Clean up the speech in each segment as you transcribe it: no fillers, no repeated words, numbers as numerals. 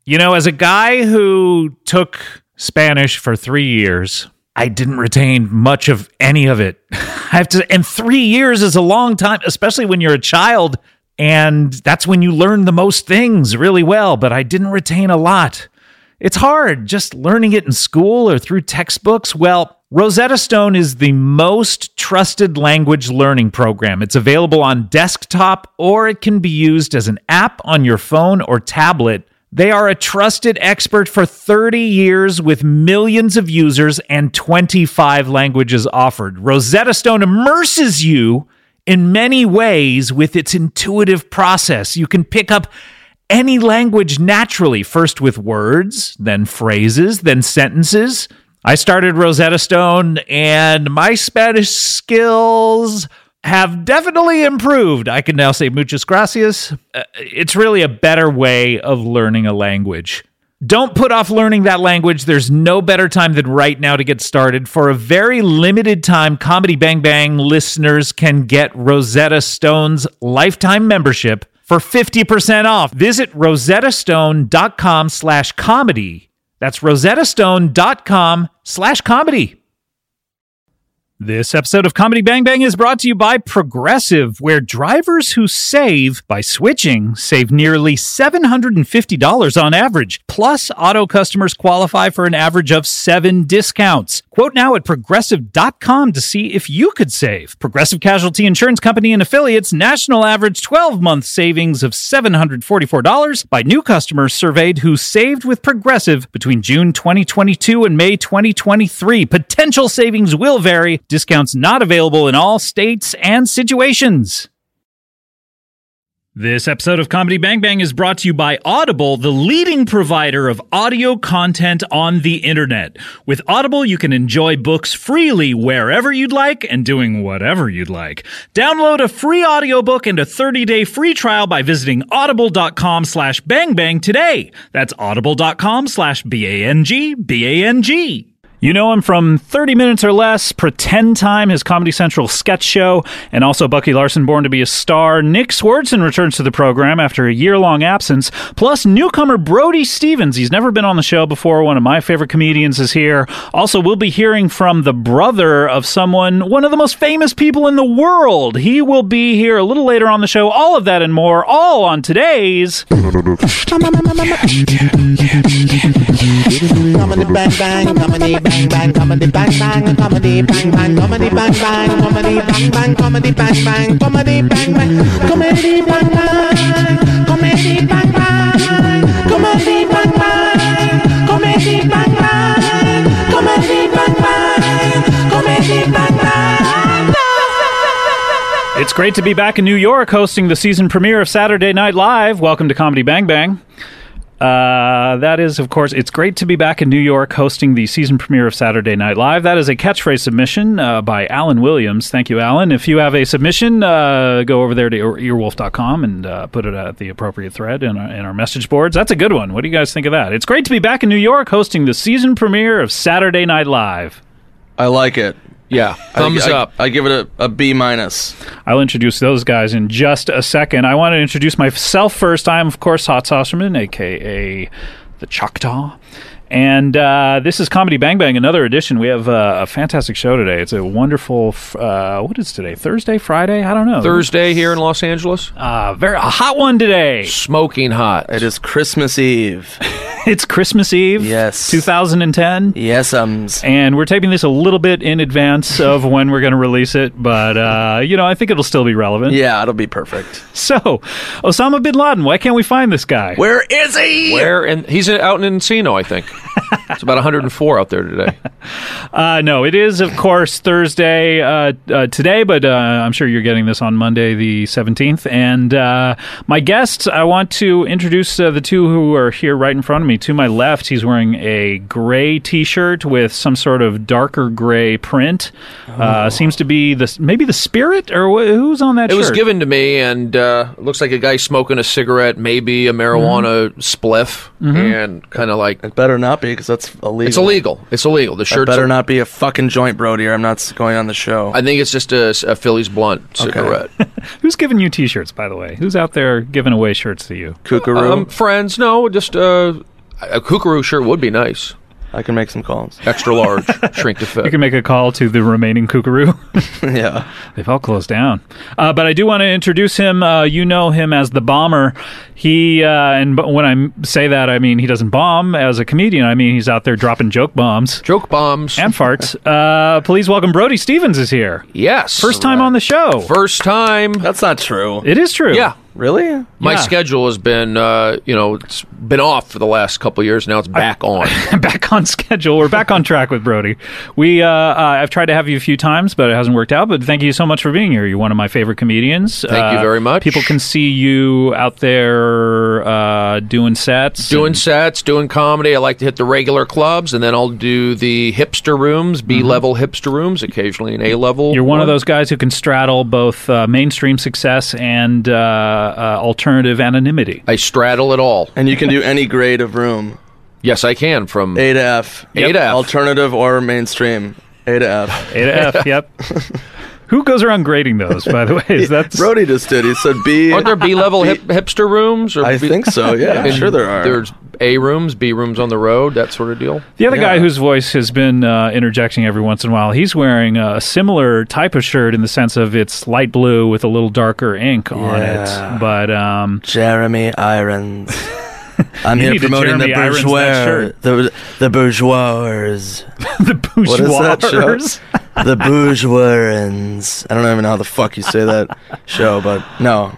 You know, as a guy who took Spanish for 3 years, I didn't retain much of any of it. And 3 years is a long time, especially when you're a child, and that's when you learn the most things really well, but I didn't retain a lot. It's hard just learning it in school or through textbooks. Well, Rosetta Stone is the most trusted language learning program. It's available on desktop, or it can be used as an app on your phone or tablet. They are a trusted expert for 30 years with millions of users and 25 languages offered. Rosetta Stone immerses you in many ways with its intuitive process. You can pick up any language naturally, first with words, then phrases, then sentences. I started Rosetta Stone, and my Spanish skills have definitely improved. I can now say muchas gracias. It's really a better way of learning a language. Don't put off learning that language. There's no better time than right now to get started. For a very limited time, Comedy Bang Bang listeners can get Rosetta Stone's lifetime membership for 50% off. Visit rosettastone.com/comedy. That's rosettastone.com/comedy. This episode of Comedy Bang Bang is brought to you by Progressive, where drivers who save by switching save nearly $750 on average. Plus, auto customers qualify for an average of 7 discounts. Quote now at Progressive.com to see if you could save. Progressive Casualty Insurance Company and Affiliates national average 12-month savings of $744 by new customers surveyed who saved with Progressive between June 2022 and May 2023. Potential savings will vary. Discounts not available in all states and situations. This episode of Comedy Bang Bang is brought to you by Audible, the leading provider of audio content on the internet. With Audible, you can enjoy books freely wherever you'd like and doing whatever you'd like. Download a free audiobook and a 30-day free trial by visiting audible.com/bangbang today. That's audible.com/BANG. You know him from 30 Minutes or Less, Pretend Time, his Comedy Central sketch show, and also Bucky Larson, Born to be a Star. Nick Swardson returns to the program after a year-long absence, plus newcomer Brody Stevens. He's never been on the show before. One of my favorite comedians is here. Also, we'll be hearing from the brother of one of the most famous people in the world. He will be here a little later on the show. All of that and more, all on today's... Comedy Bang Bang, Comedy Bang Bang, Comedy Bang Bang, Comedy Bang Bang, Comedy Bang Bang, Comedy Bang Bang, Comedy Bang Bang, Comedy Bang Bang, Comedy Bang Bang, Comedy Bang Bang, Comedy Bang Bang, Comedy Bang Bang, Comedy Bang Bang, Comedy Bang Bang. It's great to be back in New York hosting the season premiere of Saturday Night Live. Welcome to Comedy Bang Bang. That is, of course, it's great to be back in New York hosting the season premiere of Saturday Night Live. That is a catchphrase submission by Alan Williams. Thank you, Alan. If you have a submission, go over there to earwolf.com and put it at the appropriate thread in our message boards. That's a good one. What do you guys think of that? It's great to be back in New York hosting the season premiere of Saturday Night Live. I like it. Yeah, thumbs up. I give it a B-. I'll introduce those guys in just a second. I want to introduce myself first. I am, of course, Hot Saucerman, a.k.a. the Choctaw. And this is Comedy Bang Bang, another edition. We have a fantastic show today. It's a wonderful, what is today? Thursday? Friday? I don't know. Thursday here in Los Angeles. A hot one today. Smoking hot. It is Christmas Eve. It's Christmas Eve. Yes. 2010. Yes, And we're taping this a little bit in advance of when we're going to release it, but, I think it'll still be relevant. Yeah, it'll be perfect. So, Osama bin Laden, why can't we find this guy? Where is he? He's out in Encino, I think. It's about 104 out there today. No, it is, of course, Thursday today, but I'm sure you're getting this on Monday the 17th. And my guests, I want to introduce the two who are here right in front of me. To my left, he's wearing a gray T-shirt with some sort of darker gray print. Seems to be maybe the Spirit, or who's on that shirt? It was given to me, and it looks like a guy smoking a cigarette, maybe a marijuana spliff, and kind of like... It better not be, because that's illegal. It's illegal. It's illegal. The shirt better not be a fucking joint, Brody, or I'm not going on the show. I think it's just a Phillies Blunt cigarette. Okay. Who's giving you T-shirts, by the way? Who's out there giving away shirts to you? Kookaroo? Friends. No, just A kookaroo shirt would be nice. I can make some calls. Extra large, shrink to fit. You can make a call to the remaining kookaroo. Yeah. They've all closed down. But I do want to introduce him. You know him as the Bomber. He, and when I say that, I mean he doesn't bomb as a comedian. I mean he's out there dropping joke bombs Joke bombs. and farts. Please welcome Brody Stevens is here. Yes. First time on the show. First time. That's not true. It is true. Yeah. Really? My Yeah. schedule has been, it's been off for the last couple of years. Now it's back on. Back on schedule. We're back on track with Brody. I've tried to have you a few times, but it hasn't worked out. But thank you so much for being here. You're one of my favorite comedians. Thank you very much. People can see you out there doing sets. Doing sets, doing comedy. I like to hit the regular clubs, and then I'll do the hipster rooms, B-level hipster rooms, occasionally an A-level. You're one of those guys who can straddle both mainstream success and alternative anonymity. I straddle it all. And you can do any grade of room. Yes, I can. From A to F. A to F. Alternative or mainstream. A to F. A to F, yep. Who goes around grading those, by the way? Is that Brody just did. He said B. Aren't there B-level hipster rooms? Or I think so, yeah. And Sure there are. There's A rooms, B rooms on the road, that sort of deal. the other guy Yeah. whose voice has been interjecting every once in a while? He's wearing a similar type of shirt in the sense of it's light blue with a little darker ink on Yeah. it. But Jeremy Irons. I'm You here need to promoting the Jeremy Irons that bourgeois. shirt. The bourgeois. the What is that show? bourgeois. The bourgeois. I don't even know how the fuck you say that show, but no.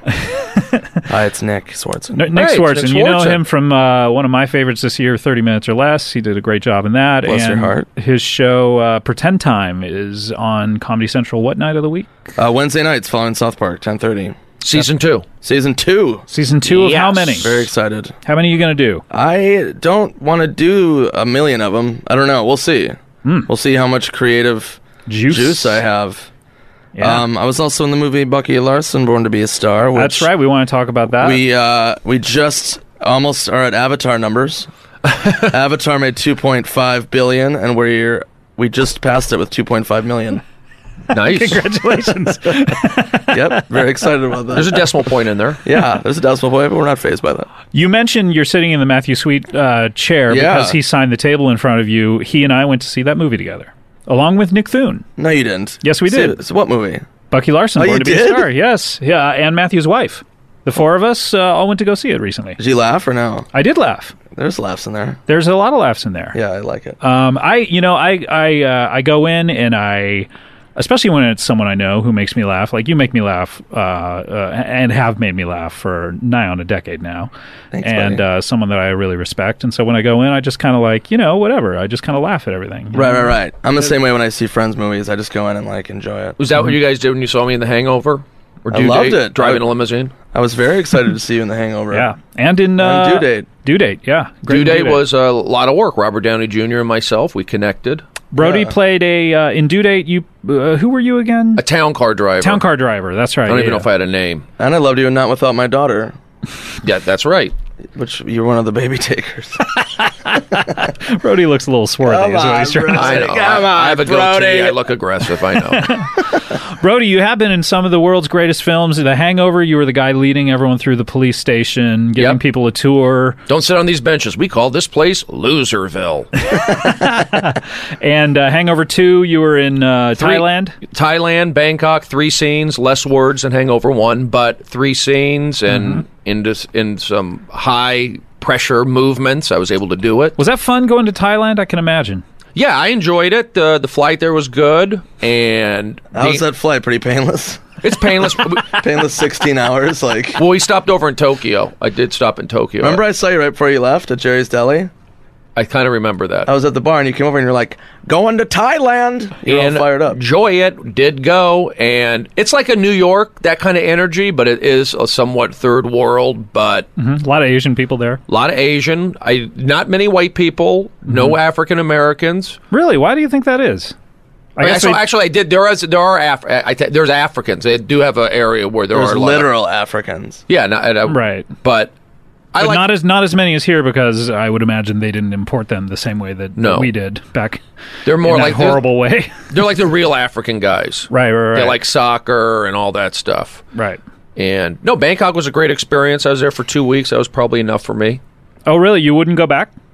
Hi, it's Nick Swartzen. Nick Right, Swartzen. Nick You know Swartzen. him from one of my favorites this year, 30 Minutes or Less. He did a great job in that. Bless your and heart. his show, Pretend Time, is on Comedy Central what night of the week? Wednesday nights following South Park, 10:30. Season 2. Season 2. Season 2 of how Yes. many? Very excited. How many are you going to do? I don't want to do a million of them. I don't know. We'll see. We'll see how much creative juice I have. Yeah. I was also in the movie Bucky Larson, Born to be a Star. Which That's right. We want to talk about that. We just almost are at Avatar numbers. Avatar made 2.5 billion, and we just passed it with 2.5 million. Nice. Congratulations. Yep, very excited about that. There's a decimal point in there. Yeah, there's a decimal point, but we're not phased by that. You mentioned you're sitting in the Matthew Sweet chair Yeah. because he signed the table in front of you. He and I went to see that movie together, along with Nick Thune. No, you didn't. Yes, we did. So what movie? Bucky Larson, Oh, Born you to be a did? Star. Yes. Yeah, and Matthew's wife. The four of us all went to go see it recently. Did you laugh or no? I did laugh. There's laughs in there. There's a lot of laughs in there. Yeah, I like it. I go in and I, especially when it's someone I know who makes me laugh. Like you make me laugh, and have made me laugh for nigh on a decade now, Thanks, and buddy. someone that I really respect. And so when I go in, I just kind of like whatever. I just kind of laugh at everything. you know? Right. I'm the same way when I see Friends movies. I just go in and enjoy it. Was that what you guys did when you saw me in The Hangover? Or I Due loved Date? it. Driving a limousine? I was very excited to see you in The Hangover. Yeah, and in And Due Date. Due Date, yeah. Great Due Date was a lot of work. Robert Downey Jr. and myself, we connected. Brody Yeah. played in Due Date. You who were you again? A town car driver. Town car driver. That's right. I don't even yeah. know if I had a name. And I loved you in Not Without My Daughter, Yeah, that's right. which you were one of the baby takers. Brody looks a little swarthy. Is what he's trying to I say. know. I have a goatee. I look aggressive. I know. Brody, you have been in some of the world's greatest films. The Hangover, you were the guy leading everyone through the police station, giving Yep. people a tour. Don't sit on these benches. We call this place Loserville. And Hangover 2, you were in Thailand. Thailand, Bangkok, 3 scenes, less words than Hangover 1, but 3 scenes and in some high pressure movements. I was able to do it. Was that fun going to Thailand? I can imagine. Yeah, I enjoyed it. The flight there was good, and How was that flight? Pretty painless? it's painless. Painless 16 hours? Like, Well, we stopped over in Tokyo. I did stop in Tokyo. remember I saw you right before you left at Jerry's Deli? I kind of remember that. I was at the bar and you came over and you're like, going to Thailand. You're all and fired up. enjoy it. Did go, and it's like a New York, that kind of energy, but it is a somewhat third world. But A lot of Asian people there. a lot of Asian. Not many white people. No African Americans. Really? Why do you think that is? I guess Actually, I did. There's Africans. They do have an area where there There's are a lot of- literal Africans. yeah, right. But I But like not as many as here because I would imagine they didn't import them the same way that No. we did back they're more in that like horrible way. They're like the real African guys. Right. They like soccer and all that stuff. Right. And no, Bangkok was a great experience. I was there for 2 weeks. That was probably enough for me. Oh, really? You wouldn't go back?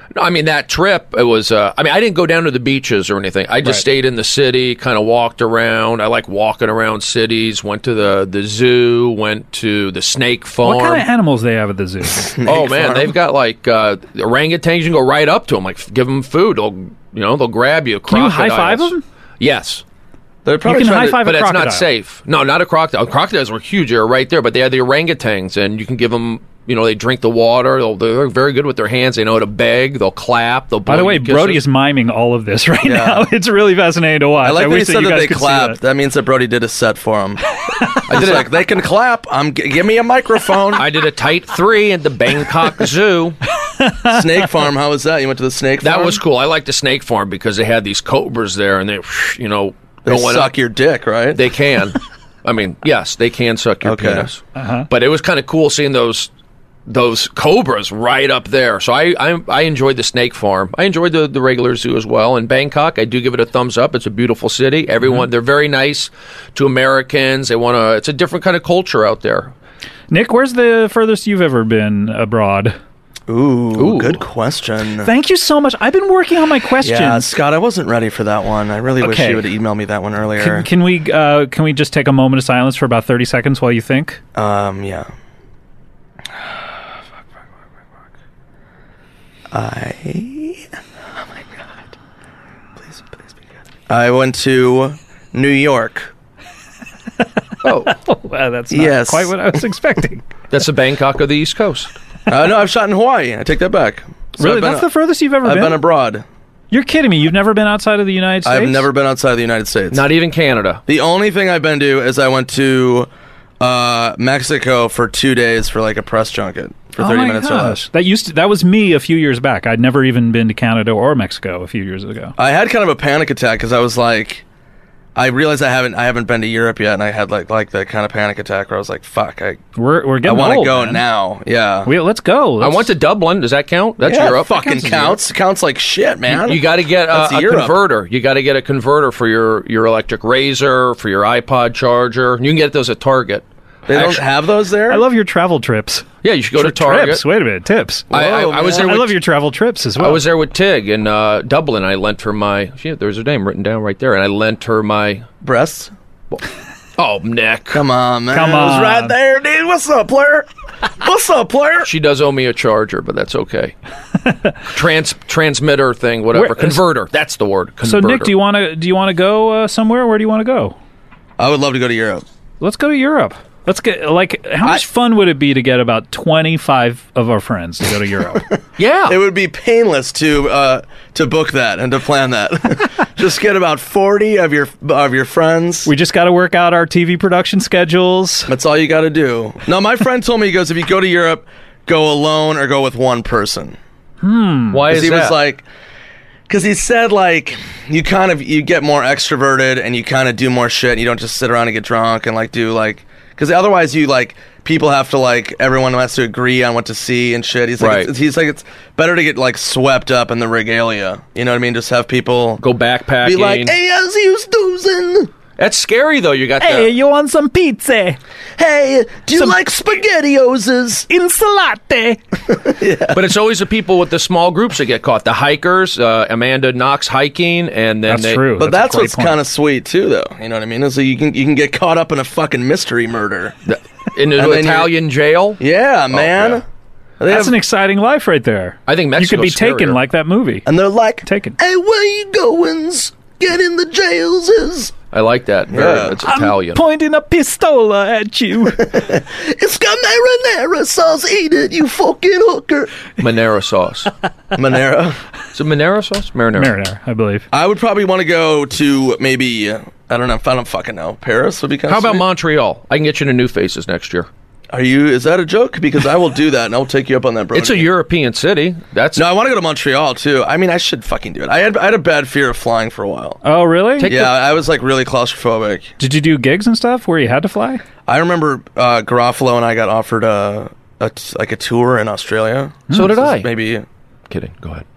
No, I mean, that trip, it was, I didn't go down to the beaches or anything. I just stayed in the city, kind of walked around. I like walking around cities, went to the zoo, went to the snake farm. What kind of animals they have at the zoo? Oh, man, they've got, like, orangutans. You can go right up to them, like, give them food. They'll grab you. Can you high-five them? Yes. They're You probably can trying to, high-five But a it's crocodile. not safe. No, not a crocodile. Crocodiles were huge. They were right there, but they had the orangutans, and you can give them... they drink the water. They're very good with their hands. They know how to beg. They'll clap. They'll blow By the way, you kisses. Brody is miming all of this right Yeah. now. It's really fascinating to watch. I like that he wish said you that guys they could see clapped. That means that Brody did a set for him. I did like, they can clap. Give me a microphone. I did a tight 3 at the Bangkok Zoo. Snake farm. How was that? You went to the snake farm? That was cool. I like the snake farm because they had these cobras there, and they They going suck up. your dick, right? They can. I mean, yes, they can suck your Okay. penis. But it was kind of cool seeing those cobras right up there. So I enjoyed the snake farm. I enjoyed the regular zoo as well. In Bangkok, I do give it a thumbs up. It's a beautiful city. Everyone, they're very nice to Americans. It's a different kind of culture out there. Nick, where's the furthest you've ever been abroad? Ooh, good question. Thank you so much. I've been working on my questions. Yeah, Scott, I wasn't ready for that one. I really wish Okay. you would have emailed me that one earlier. Can we just take a moment of silence for about 30 seconds while you think? Yeah. Oh my God. Please be good. I went to New York. Oh, Well, that's not Yes. quite what I was expecting. that's the Bangkok of the East Coast. No, I've shot in Hawaii. I take that back. So Really? I've been- That's the furthest you've ever I've been? been abroad. You're kidding me. You've never been outside of the United States? I've never been outside of the United States. Not even Canada. The only thing I've been to is I went to Mexico for 2 days for like a press junket for 30 oh my minutes or less. gosh. That was me a few years back. I'd never even been to Canada or Mexico a few years ago. I had kind of a panic attack because I was like, I realized I haven't been to Europe yet, and I had like that kind of panic attack where I was like, fuck, We're I getting want to old, go man. now. Yeah. Let's go. I went to Dublin. Does that count? That's yeah, Europe. fucking counts. Counts like shit, man. You got to get That's a Europe. converter. You got to get a converter for your electric razor, for your iPod charger. You can get those at Target. They don't have those there? I love your travel trips. Yeah, you should go to Target. Trips. Wait a minute. Tips. I was there. I With, love your travel trips as well. I was there with Tig in Dublin. I lent her my. Shit, there's her name written down right there, and I lent her my. breasts. Oh, Nick. Come on, man. Come It was on. right there, dude. What's up, player? What's up, player? She does owe me a charger, but that's okay. Transmitter thing, whatever. Where- Converter. That's the word. So Converter. Nick, do you want to go somewhere? Where do you want to go? I would love to go to Europe. Let's go to Europe. Let's get how much fun would it be to get about 25 of our friends to go to Europe? Yeah. It would be painless to book that and to plan that. Just get about 40 of your friends. We just got to work out our TV production schedules. That's all you got to do. No, my friend told me, he goes, if you go to Europe, go alone or go with one person. Why is He that? was like, because he said like you get more extroverted and you kind of do more shit. And you don't just sit around and get drunk and like do like. Because otherwise, you like people have to like everyone has to agree on what to see and shit. He's like, Right. he's like, it's better to get like swept up in the regalia. You know what I mean? Just have people Go backpacking. be like, "Hey, how's you doing? That's scary, though. You got Hey, the... you want some pizza? Hey, do you Some- like SpaghettiOs? Insalate. But it's always the people with the small groups that get caught. The hikers, Amanda Knox hiking, and then That's true. But that's a great what's point. kind of sweet too, though. You know what I mean? Is that you can get caught up in a fucking mystery murder. in the And then Italian jail. Yeah, man. yeah. They That's have- an exciting life right there. I think You Mexico's could be taken scarier. like that movie. and they're like, Taken. "Hey, where you goings? Get in the jails. I like that. Very, Yeah. It's Italian. Pointing a pistola at you. It's got marinara sauce. Eat it, you fucking hooker." Monero sauce. Monero. Is it Monero sauce? Marinara. Marinara, I believe. I would probably want to go to maybe I don't know. I don't fucking know. Paris would be kind How of. about Montreal? I can get you to New Faces next year. Is that a joke? Because I will do that and I'll take you up on that, bro. It's a European city. That's No, I want to go to Montreal too. I mean, I should fucking do it. I had a bad fear of flying for a while. Oh, really? Yeah, I was like really claustrophobic. Did you do gigs and stuff where you had to fly? I remember Garofalo and I got offered a tour in Australia. So did I. Maybe Kidding. Go ahead.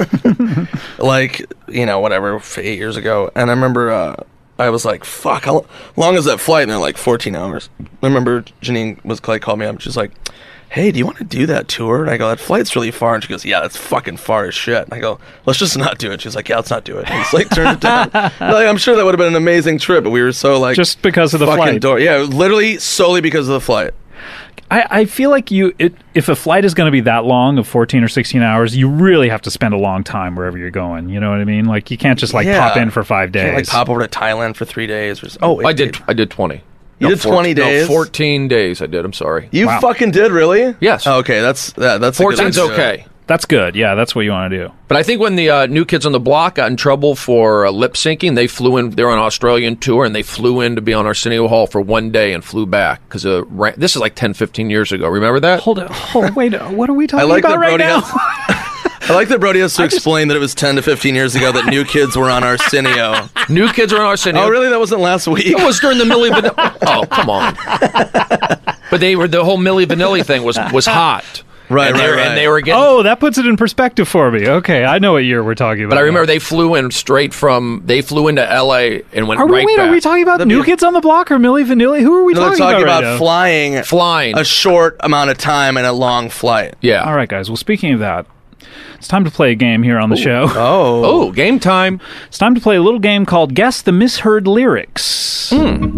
like whatever 8 years ago, and I remember I was like, fuck, how long is that flight? And they're like 14 hours. I remember Janine called me up. She's like, hey, do you want to do that tour? And I go, that flight's really far. And she goes, yeah, that's fucking far as shit. And I go, let's just not do it. She's like, yeah, let's not do it. And he's like, turned it down. I'm sure that would have been an amazing trip, but we were so like, Just because of the fucking flight. Yeah, literally solely because of the flight. I feel like if a flight is going to be that long of 14 or 16 hours, you really have to spend a long time wherever you're going. You know what I mean? Like, you can't just pop in for 5 days. Can't, like pop over to Thailand for 3 days. I did 20. You did 20 days? 14 days I did. I'm sorry. You fucking did, really? Yes. Oh, okay, that's 14's okay. That's good. Yeah, that's what you want to do. But I think when the New Kids on the Block got in trouble for lip syncing, they flew in. They were on an Australian tour, and they flew in to be on Arsenio Hall for 1 day and flew back because this is like 10, 15 years ago. Remember that? Hold on. Wait. What are we talking about right now? I like that Brody has to explain that it was 10 to 15 years ago that New Kids were on Arsenio. New Kids were on Arsenio. Oh, really? That wasn't last week? It was during the Milli Vanilli. Oh, come on. But the whole Milli Vanilli thing was hot. Right, and they were getting... Oh, that puts it in perspective for me. Okay, I know what year we're talking about. But I remember they flew into L.A. and went right back. Are we talking about New Kids on the Block or Milli Vanilli? Who are we talking about right now? Flying a short amount of time and a long flight. Yeah. All right, guys. Well, speaking of that, it's time to play a game here on the show. Oh, game time. It's time to play a little game called Guess the Misheard Lyrics.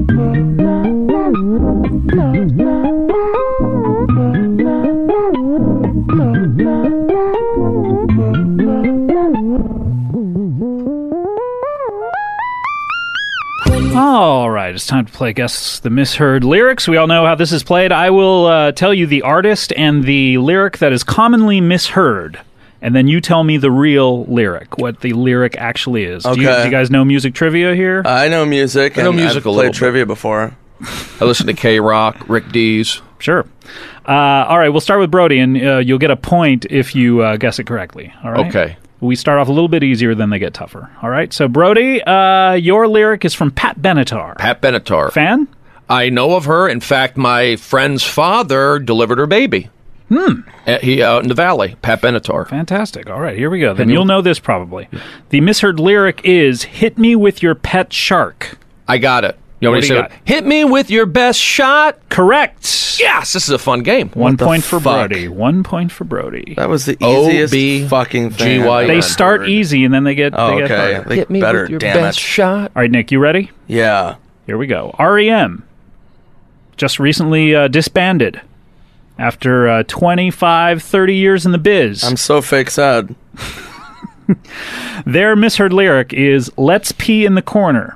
All right, it's time to play Guess the Misheard Lyrics. We all know how this is played. I will tell you the artist and the lyric that is commonly misheard, and then you tell me the real lyric, what the lyric actually is. Okay. Do you guys know music trivia here? I know music. I know music a little played bit. trivia before. I listened to K-Rock, Rick Dees. Sure. All right, we'll start with Brody, and you'll get a point if you guess it correctly. All right? Okay. We start off a little bit easier, then they get tougher. All right, so Brody, your lyric is from Pat Benatar. Pat Benatar. Fan? I know of her. In fact, my friend's father delivered her baby. He out in the valley. Pat Benatar. Fantastic. All right, here we go. Then you'll know this probably. The misheard lyric is, hit me with your pet shark. I got it. You know What what he do you said? got? Hit me with your best shot. Correct. Yes, this is a fun game. 1 the point for fuck? Brody. 1 point for Brody. That was the easiest O-B-G-Y. fucking thing. They I've start heard. easy, and then they get, Oh, they get okay. harder. They Hit me better, with your damn best it. shot. All right, Nick, you ready? Yeah. Here we go. REM just recently disbanded after 25, 30 years in the biz. I'm so fake sad. Their misheard lyric is, let's pee in the corner.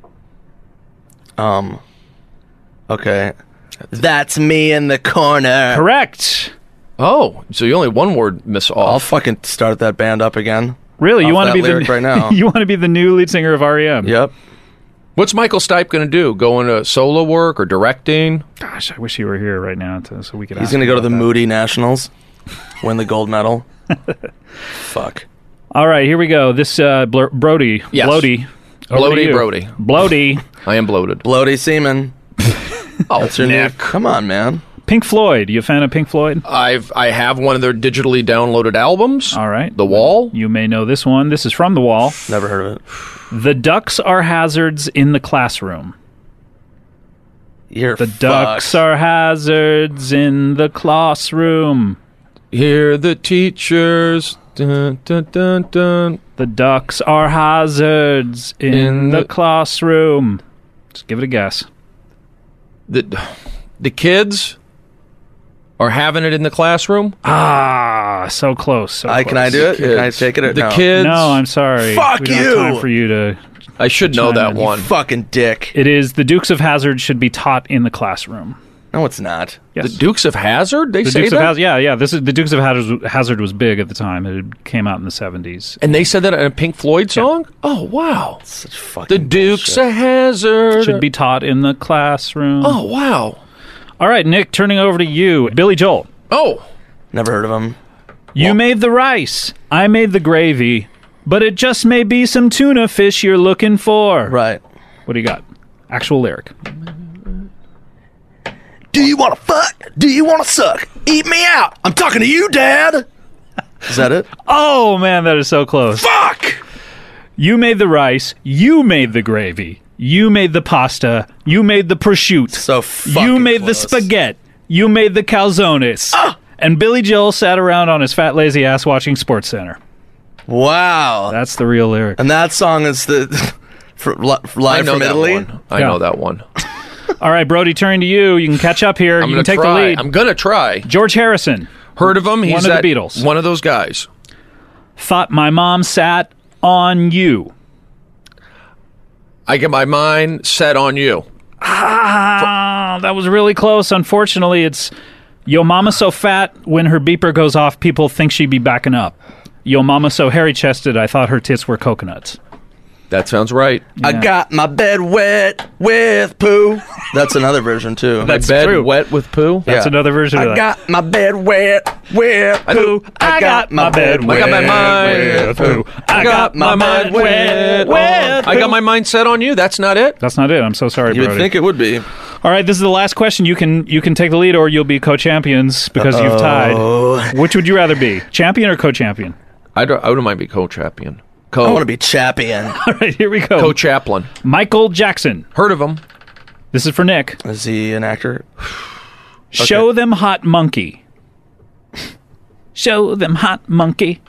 Okay. That's me in the corner. Correct. Oh, so you only one word miss I'll off. fucking start that band up again. Really? You Off want to that be the lyric right now. You want to be the new lead singer of REM? Yep. What's Michael Stipe going to do? Go into solo work or directing? Gosh, I wish you were here right now so we could. He's ask going to you go to about the that. Moody Nationals, win the gold medal. Fuck. All right, here we go. This Brody, Yes. Bloody, over to you. Brody. Bloody. I am bloated. Bloody semen. Oh, That's your new. Nick. Come on, man. Pink Floyd. You a fan of Pink Floyd? I have one of their digitally downloaded albums. All right. The Wall. You may know this one. This is from The Wall. Never heard of it. The ducks are hazards in the classroom. You're The ducks are hazards in the classroom. Hear the teachers. Dun, dun, dun, dun. The ducks are hazards in the classroom. Just give it a guess. The kids are having it in the classroom. Ah, so close. So Can I close. do it? Kids. Can I take it? Or The no? kids. No, I'm sorry. Fuck we don't have you! time for you to. I should know Chime that in. one. Fucking dick. It is the Dukes of Hazzard should be taught in the classroom. No, it's not. Yes. The Dukes of Hazzard. They The say Dukes that, of Hazzard. Yeah. This is the Dukes of Hazzard was big at the time. It came out in the 70s. and they said that in a Pink Floyd song. Oh wow! Such fucking The Dukes bullshit. of Hazzard Should be taught in the classroom. Oh wow! All right, Nick. Turning over to you, Billy Joel. Oh, Never heard of him. You made the rice. I made the gravy. But it just may be some tuna fish you're looking for. Right. What do you got? Actual lyric. Do you want to fuck? Do you want to suck? Eat me out. I'm talking to you, Dad. Is that it? Oh, man, that is so close. Fuck! You made the rice. You made the gravy. You made the pasta. You made the prosciutto. So fucking You made the close. spaghetti. You made the calzones. And Billy Joel sat around on his fat, lazy ass watching SportsCenter. Wow. That's the real lyric. And that song is the live from Italy. I know that one. All right, Brody, turning to you. You can catch up here. You can take the lead. I'm going to try. George Harrison. Heard of him? He's one of the Beatles. One of those guys. Thought my mom sat on you. I get my mind set on you. That was really close. Unfortunately, it's Yo mama so fat, when her beeper goes off, people think she'd be backing up. Yo mama so hairy-chested, I thought her tits were coconuts. That sounds right. I got my bed wet with poo. That's another version, too. That's bed true. wet with poo? That's another version of that. I got my bed wet with poo. I got my bed wet. I got my mind with poo. I got my mind wet. I got my mind set on you. That's not it. That's not it. I'm so sorry, You Brody. would think it would be. All right, this is the last question. You can take the lead, or you'll be co-champions because you've tied. Which would you rather be, champion or co-champion? I wouldn't mind be co-champion. I want to be champion. All right, here we go. Co-chaplain. Michael Jackson. Heard of him. This is for Nick. Is he an actor? Show them hot monkey. Show them hot monkey.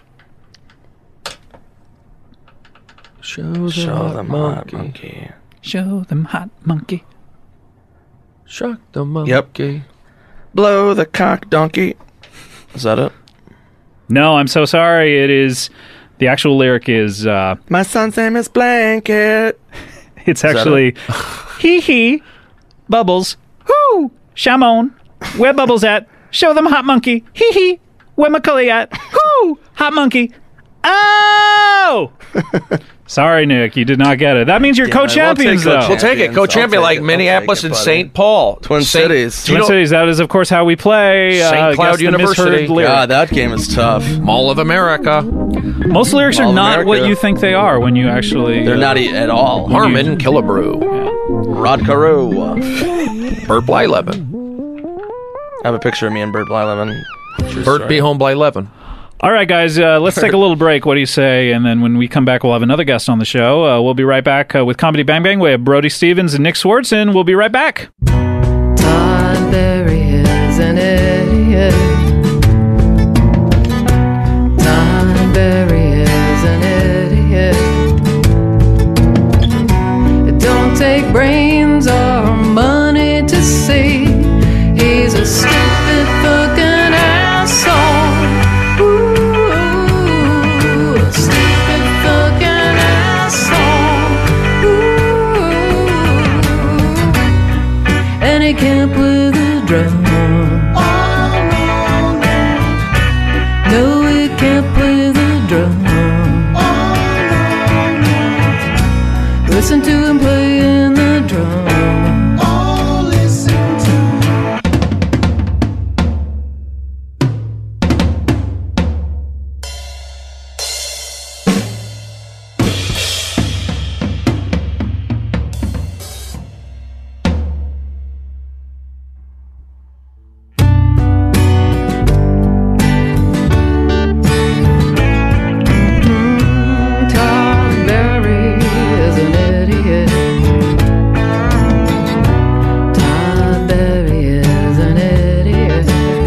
Show them hot monkey. Show them hot monkey. Shock the monkey. Yep. Blow the cock donkey. Is that it? No, I'm so sorry. It is... The actual lyric is... My son's name is Blanket. It's actually... Hee hee. Bubbles. Whoo! Shamon. Where Bubbles at? Show them hot monkey. Hee hee. Where Macaulay at? Whoo! Hot monkey. Oh! Sorry, Nick. You did not get it. That means you're co-champions, though. We'll take it. Co-champion I'll like take it, Minneapolis and buddy. St. Paul. Twin Cities. Twin Cities. That is, of course, how we play. St. Cloud guess the University. misheard lyric. God, that game is tough. Mall of America. Most lyrics are Mall of not America. what you think they are when you actually... They're not at all. Harmon Killebrew. Rod Carew. Bert Blyleven. I have a picture of me and Bert Blyleven. Bert B. Home Blyleven. All right, guys, let's take a little break. What do you say? And then when we come back, we'll have another guest on the show. We'll be right back with Comedy Bang Bang. We have Brody Stevens and Nick Swartzen. We'll be right back. Todd Berry is an idiot. Todd Berry is an idiot. It don't take brains or money to see he's a stupid fucking asshole. Ooh, a stupid fucking asshole. Ooh. And he can't play the drum. No, he can't play the drum. Listen to him playing the drum. Todd Berry is an idiot. Todd Berry is an idiot.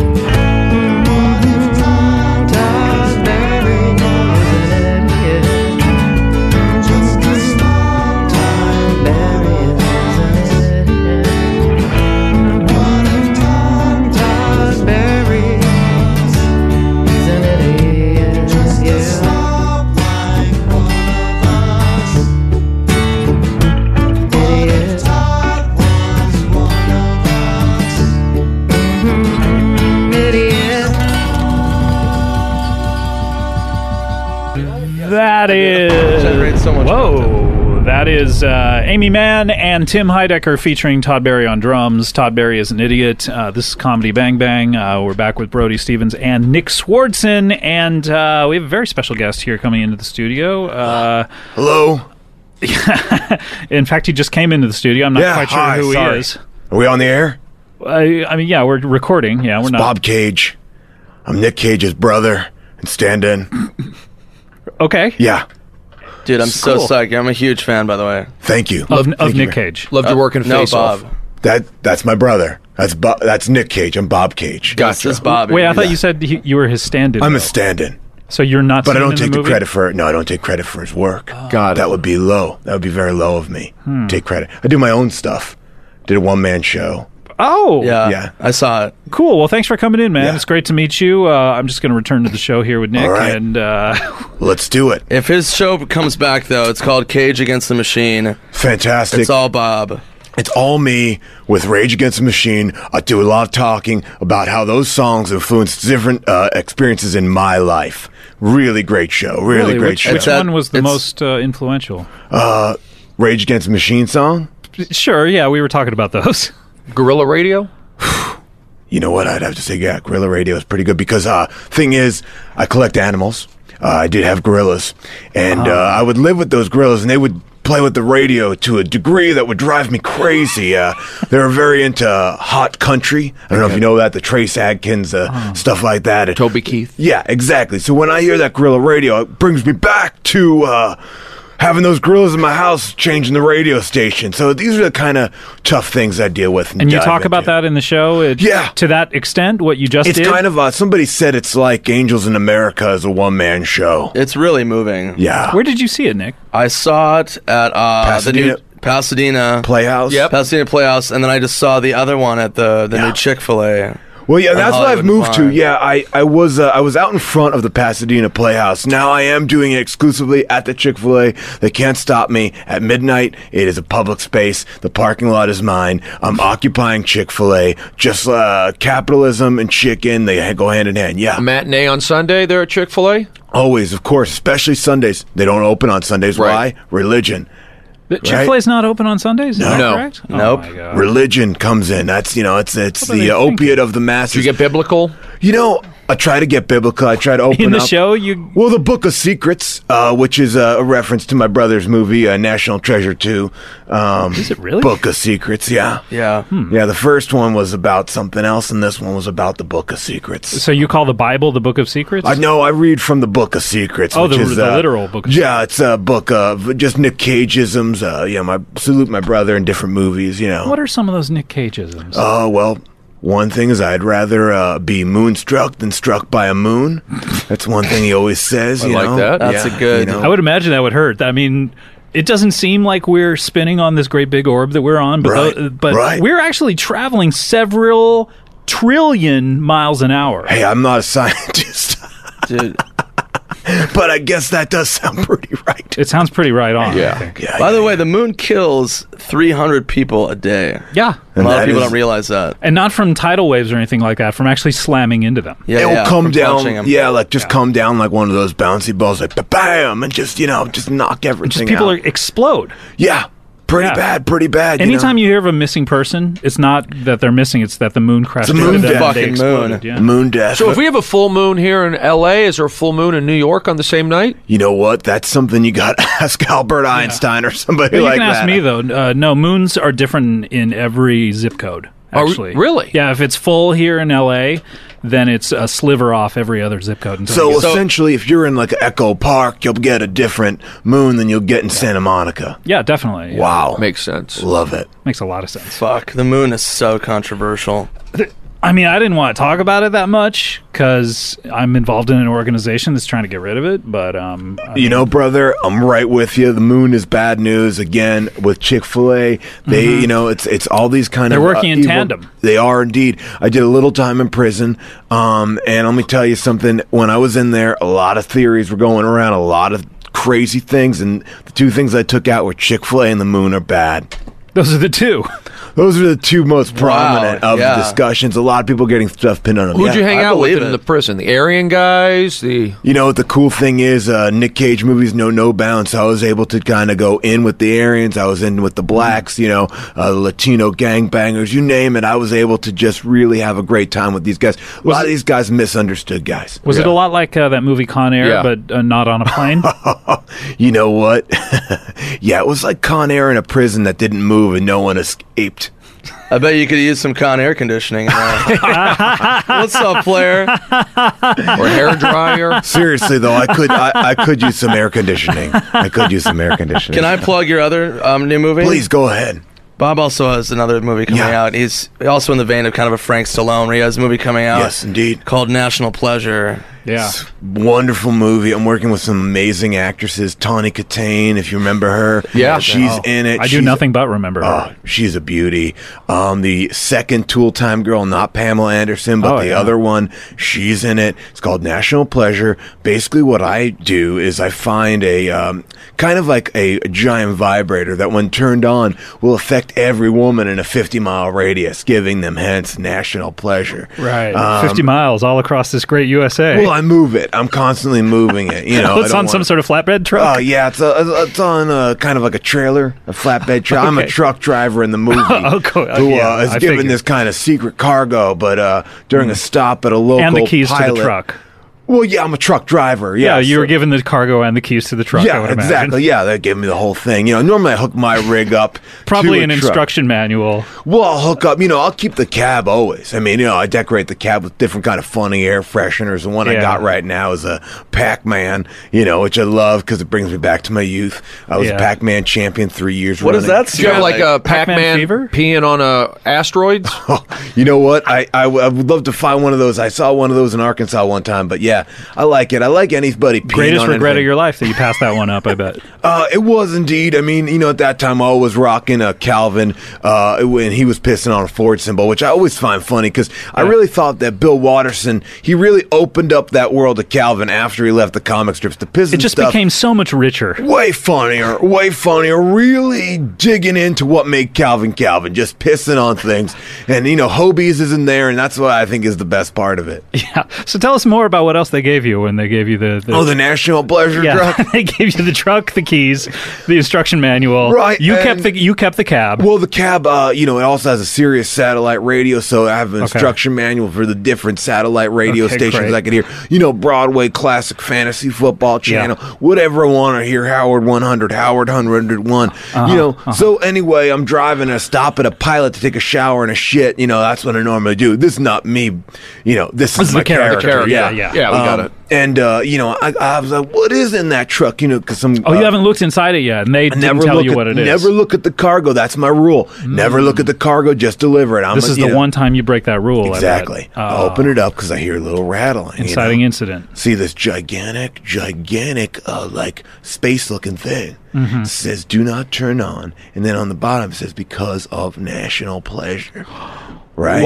Todd Berry is an idiot. Todd Berry is an idiot. Todd Berry is an idiot. Yeah. That is... Generates so much Whoa. That is Amy Mann and Tim Heidecker featuring Todd Berry on drums. Todd Berry is an idiot. This is Comedy Bang Bang. We're back with Brody Stevens and Nick Swartzen. And we have a very special guest here coming into the studio. Hello. In fact, he just came into the studio. I'm not quite sure hi, who sorry. he is. Are we on the air? I mean, yeah, we're recording. Yeah, we're not. Bob Cage. I'm Nick Cage's brother and stand-in. Okay. Yeah. Dude, I'm so Cool. psyched. I'm a huge fan, by the way. Thank you. Of Thank you. Nick Cage. Loved your work in No, Face Bob. Off. That's my brother. That's Nick Cage. I'm Bob Cage. This is Bobby. Wait, I thought you said you were his stand-in. I'm though. a stand-in. So you're not. But I don't take the movie? credit for it. No, I don't take credit for his work. God. That would be low. That would be very low of me. Take credit. I do my own stuff. Did a one-man show. Oh, Yeah. I saw it. cool. Well, thanks for coming in, man. Yeah. It's great to meet you. I'm just going to return to the show here with Nick, All right. and Let's do it. If his show comes back, though, it's called Cage Against the Machine. Fantastic. It's all Bob. It's all me with Rage Against the Machine. I do a lot of talking about how those songs influenced different experiences in my life. Really great show. Really great show. Which It's one was the it's- most influential? Rage Against the Machine song? Sure, yeah, we were talking about those. Guerrilla Radio? You know what? I'd have to say, yeah, Gorilla Radio is pretty good because thing is, I collect animals. I did have gorillas, and I would live with those gorillas, and they would play with the radio to a degree that would drive me crazy. They were very into hot country. I don't know if you know that, the Trace Adkins, stuff like that. Toby Keith? Yeah, exactly. So when I hear that Gorilla Radio, it brings me back to having those gorillas in my house changing the radio station. So these are the kind of tough things I deal with. And you dive talk about into. that in the show? Yeah. To that extent, what you just It's did? kind of somebody said it's like Angels in America as a one-man show. It's really moving. Yeah. Where did you see it, Nick? I saw it at the new Pasadena Playhouse? Yep. Pasadena Playhouse, and then I just saw the other one at the new Chick-fil-A. Well, yeah, that's what I've Hollywood moved to. Vine. Yeah, I was out in front of the Pasadena Playhouse. Now I am doing it exclusively at the Chick-fil-A. They can't stop me. At midnight, it is a public space. The parking lot is mine. I'm occupying Chick-fil-A. Just capitalism and chicken, they go hand in hand. Yeah, A matinee on Sunday there at Chick-fil-A? always, of course, especially Sundays. They don't open on Sundays. Right. Why? Religion. Chick-fil-A's not open on Sundays? Is that No. correct? Nope. Oh, my God. Religion comes in. That's it's are they the opiate thinking? of the masses. Did you get biblical? I try to get biblical. I try to open In the up. show, you... Well, the Book of Secrets, which is a reference to my brother's movie, National Treasure 2. Is it really? Book of Secrets, yeah. Yeah. Yeah, the first one was about something else, and this one was about the Book of Secrets. So you call the Bible the Book of Secrets? I know, I read from the Book of Secrets. Oh, which the is, literal Book of Yeah, it's a book of just Nick Cage-isms. Salute my brother in different movies, What are some of those Nick Cage-isms? Oh, well, one thing is I'd rather be moonstruck than struck by a moon. That's one thing he always says. I you like know? that. That's a good- I would imagine that would hurt. I mean, it doesn't seem like we're spinning on this great big orb that we're on, but Right, but right. we're actually traveling several trillion miles an hour. Hey, I'm not a scientist, Dude. but I guess that does sound pretty right. It sounds pretty right on. Yeah. I think. Yeah, By the way, the moon kills 300 people a day. Yeah. A lot that of people is- don't realize that. And not from tidal waves or anything like that, from actually slamming into them. Yeah, it will yeah, come from punching down, 'em. yeah, like just come down like one of those bouncy balls, like bam, and just just knock everything Just people out. explode. Yeah, pretty Yeah. bad, pretty bad. Anytime you hear of a missing person, it's not that they're missing, it's that the moon crashed The moon into them and fucking they exploded. moon. Yeah. the moon death. So if we have a full moon here in L.A., is there a full moon in New York on the same night? You know what? That's something you got to ask Albert Einstein or somebody But you like can ask that. me though. No, moons are different in every zip code. Oh, Actually, really? Yeah. If it's full here in LA, then it's a sliver off every other zip code. until So it gets- essentially, if you're in like Echo Park, you'll get a different moon than you'll get in Santa Monica. yeah, definitely. Yeah. Wow, Makes sense. love it. Makes a lot of sense. Fuck, the moon is so controversial. I mean, I didn't want to talk about it that much because I'm involved in an organization that's trying to get rid of it. But You know, brother, I'm right with you. The moon is bad news again with Chick-fil-A. They, it's all these kind They're of working in evil- tandem. They are indeed. I did a little time in prison, and let me tell you something. When I was in there, a lot of theories were going around, a lot of crazy things, and the two things I took out were Chick-fil-A and the moon are bad. those are the two. Those are the two most prominent of yeah. the discussions. A lot of people getting stuff pinned on them. Who'd you hang I out with believe in it. the prison? The Aryan guys? The You know what the cool thing is? Nick Cage movies know no bounds. So I was able to kind of go in with the Aryans. I was in with the blacks, the Latino gangbangers, you name it. I was able to just really have a great time with these guys. A lot of these guys misunderstood guys. Was it a lot like that movie Con Air, Yeah. but not on a plane? You know what? Yeah, it was like Con Air in a prison that didn't move and no one escaped. I bet you could use some Con air conditioning in there. What's up, player? or hair dryer? Seriously though, I could use some air conditioning. I could use some air conditioning. Can I plug your other new movie? Please go ahead. Bob also has another movie coming Yeah. out. He's also in the vein of kind of a Frank Stallone, where he has a movie coming out. Yes, indeed. Called National Pleasure. Yeah. Wonderful movie. I'm working with some amazing actresses. Tawny Katane, if you remember her. Yeah. She's in it. I do She's- nothing but remember her. Oh, she's a beauty. The second Tool Time girl, not Pamela Anderson, but Oh, the yeah. other one, she's in it. It's called National Pleasure. Basically, what I do is I find a kind of like a giant vibrator that, when turned on, will affect every woman in a 50-mile radius, giving them hence national pleasure. Right. 50 miles all across this great USA. Well, I move it. I'm constantly moving it. You know, it's on some sort of flatbed truck? Oh yeah, it's on kind of like a trailer, a flatbed truck. I'm a Okay. truck driver in the movie Oh, cool. who Yeah, is I given figured. this kind of secret cargo, but during a stop at a local And the keys to pilot, the truck. Well, yeah, I'm a truck driver. Yeah, Yeah, you so- were given the cargo and the keys to the truck, I Yeah, would imagine. exactly. Yeah, they gave me the whole thing. You know, normally I hook my rig up. Probably to a an truck. instruction manual. Well, I'll hook up. You know, I'll keep the cab always. I mean, you know, I decorate the cab with different kind of funny air fresheners. The one I Yeah. got right now is a Pac-Man. You know, which I love because it brings me back to my youth. I was Yeah. a Pac-Man champion 3 years. What does running. that Do you have like a Pac-Man Pac-Man fever? peeing on asteroids? You know what? I would love to find one of those. I saw one of those in Arkansas one time, but yeah, I like it. I like anybody peeing Greatest on regret of anything. your life that you passed that one up, I bet. It was indeed. I mean, you know, at that time I was rocking a Calvin when he was pissing on a Ford symbol, which I always find funny because I really thought that Bill Watterson, he really opened up that world of Calvin after he left the comic strips. The piss It and just stuff, became so much richer. way funnier, really digging into what made Calvin Calvin, just pissing on things. And, you know, Hobies is in there, and that's what I think is the best part of it. Yeah. So tell us more about what else they gave you when they gave you the Oh, the National Pleasure yeah. truck? They gave you the truck, the keys, the instruction manual. Right, You and- kept the cab. Well, the cab, you know, it also has a Sirius satellite radio, so I have an instruction manual for the different satellite radio Okay, stations great. I can hear. You know, Broadway Classic Fantasy Football Channel, whatever I want to hear. Howard 100, Howard 101. You know, so anyway, I'm driving a stop at a pilot to take a shower and a shit. You know, that's what I normally do. This is not me. You know, this is is my the character. character. Yeah. Yeah, we got it. And, you know, I was like, what is in that truck? You know, because some. Oh, you haven't looked inside it yet, and they didn't tell you what it is. Never look at the cargo. That's my rule. Never look at the cargo. Just deliver it. This is the one time you break that rule. Exactly. I bet. I open it up because I hear a little rattling. Inciting you know? incident. See this gigantic, like space-looking thing. Says "Do not turn on," and then on the bottom it says "Because of national pleasure." Right.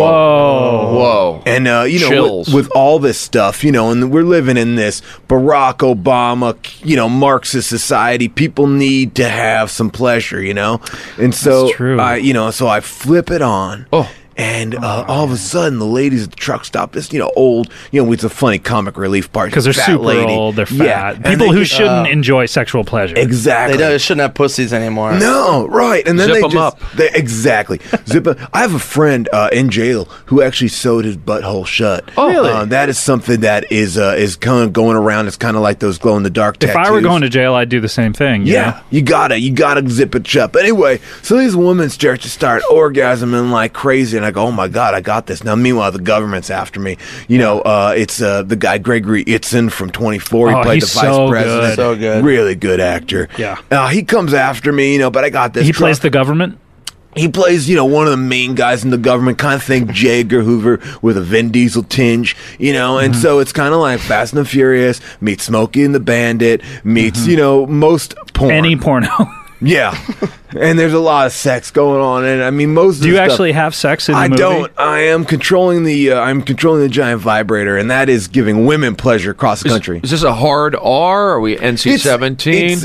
Whoa. And you know, Chills. with all this stuff, you know, and we're living in this Barack Obama, you know, Marxist society. People need to have some pleasure, you know, and so That's true. I flip it on. Oh. And all of a sudden, the ladies at the truck stop. This, you know, old, you know, it's a funny comic relief part Because they're fat super lady. old, they're Yeah, fat. and People they who just- shouldn't enjoy sexual pleasure. exactly. They shouldn't have pussies anymore. No, right, and then Zip they 'em just up. They, exactly zip. I have a friend in jail who actually sewed his butthole shut. Oh, really? That is something that is kind of going around. It's kind of like those glow in the dark. If I were going to jail, I'd do the same thing. you yeah, know? you gotta zip it shut. But anyway, so these women start orgasming like crazy, and I go, oh my god, I got this. Now, meanwhile, the government's after me. You know, it's the guy Gregory Itzin from 24. He Oh, played the he's vice so president. good. So good. Really good actor. Yeah. He comes after me, you know, but I got this. He truck. plays the government. He plays, you know, one of the main guys in the government, kind of think J. Edgar Hoover with a Vin Diesel tinge, you know, and so it's kind of like Fast and the Furious meets Smokey and the Bandit meets, you know, most porn. Any porno. Yeah. And there's a lot of sex going on, and I mean, most of Do you the stuff, actually have sex in the I movie? don't. I am controlling the giant vibrator, and that is giving women pleasure across the country. Is this a hard R? Are we NC-17?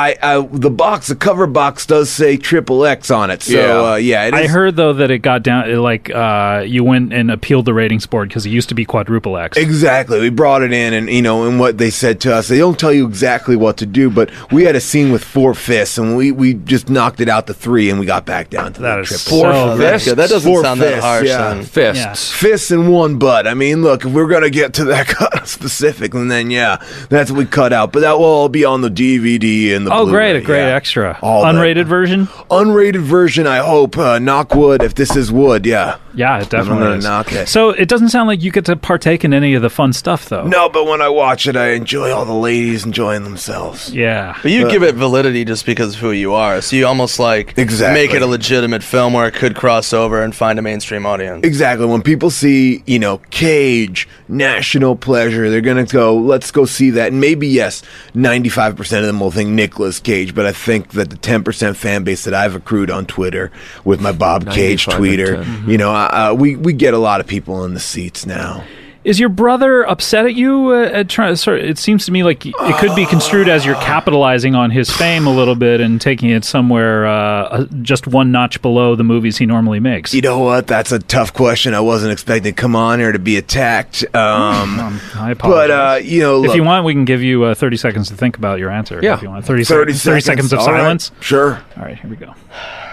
The cover box does say XXX on it. So Yeah. it I is. heard though that it got down you went and appealed the ratings board because it used to be quadruple X. Exactly. We brought it in, and, you know, and what they said to us, they don't tell you exactly what to do, but we had a scene with 4 fists, and we just knocked it out to 3, and we got back down to That the is triple. so Oh, that's good. That doesn't 4 sound that fists, harsh. yeah. Then. Fists. Fists and 1 butt. I mean, look, if we're gonna get to that kind of specific, and then that's what we cut out. But that will all be on the DVD and the. Oh, Blu-ray, great! A great yeah. extra. All that. Unrated version. Unrated version. I hope. Knock wood if this is wood. Yeah. Yeah, it definitely I'm gonna is. knock it. So it doesn't sound like you get to partake in any of the fun stuff, though. No, but when I watch it, I enjoy all the ladies enjoying themselves. Yeah. But you give it validity just because of who you are. So you almost like Exactly. make it a legitimate film where it could cross over and find a mainstream audience. Exactly. When people see, Cage, National Pleasure, they're going to go, let's go see that. And maybe, yes, 95% of them will think Nicolas Cage, but I think that the 10% fan base that I've accrued on Twitter with my Bob Cage 95 tweeter, and 10. we get a lot of people in the seats now. Is your brother upset at you? It seems to me like it could be construed as you're capitalizing on his fame a little bit and taking it somewhere just one notch below the movies he normally makes. You know what? That's a tough question. I wasn't expecting to come on here to be attacked. I apologize. But, look, if you want, we can give you 30 seconds to think about your answer. Yeah. If you want 30 seconds of All right. silence. Sure. All right, here we go.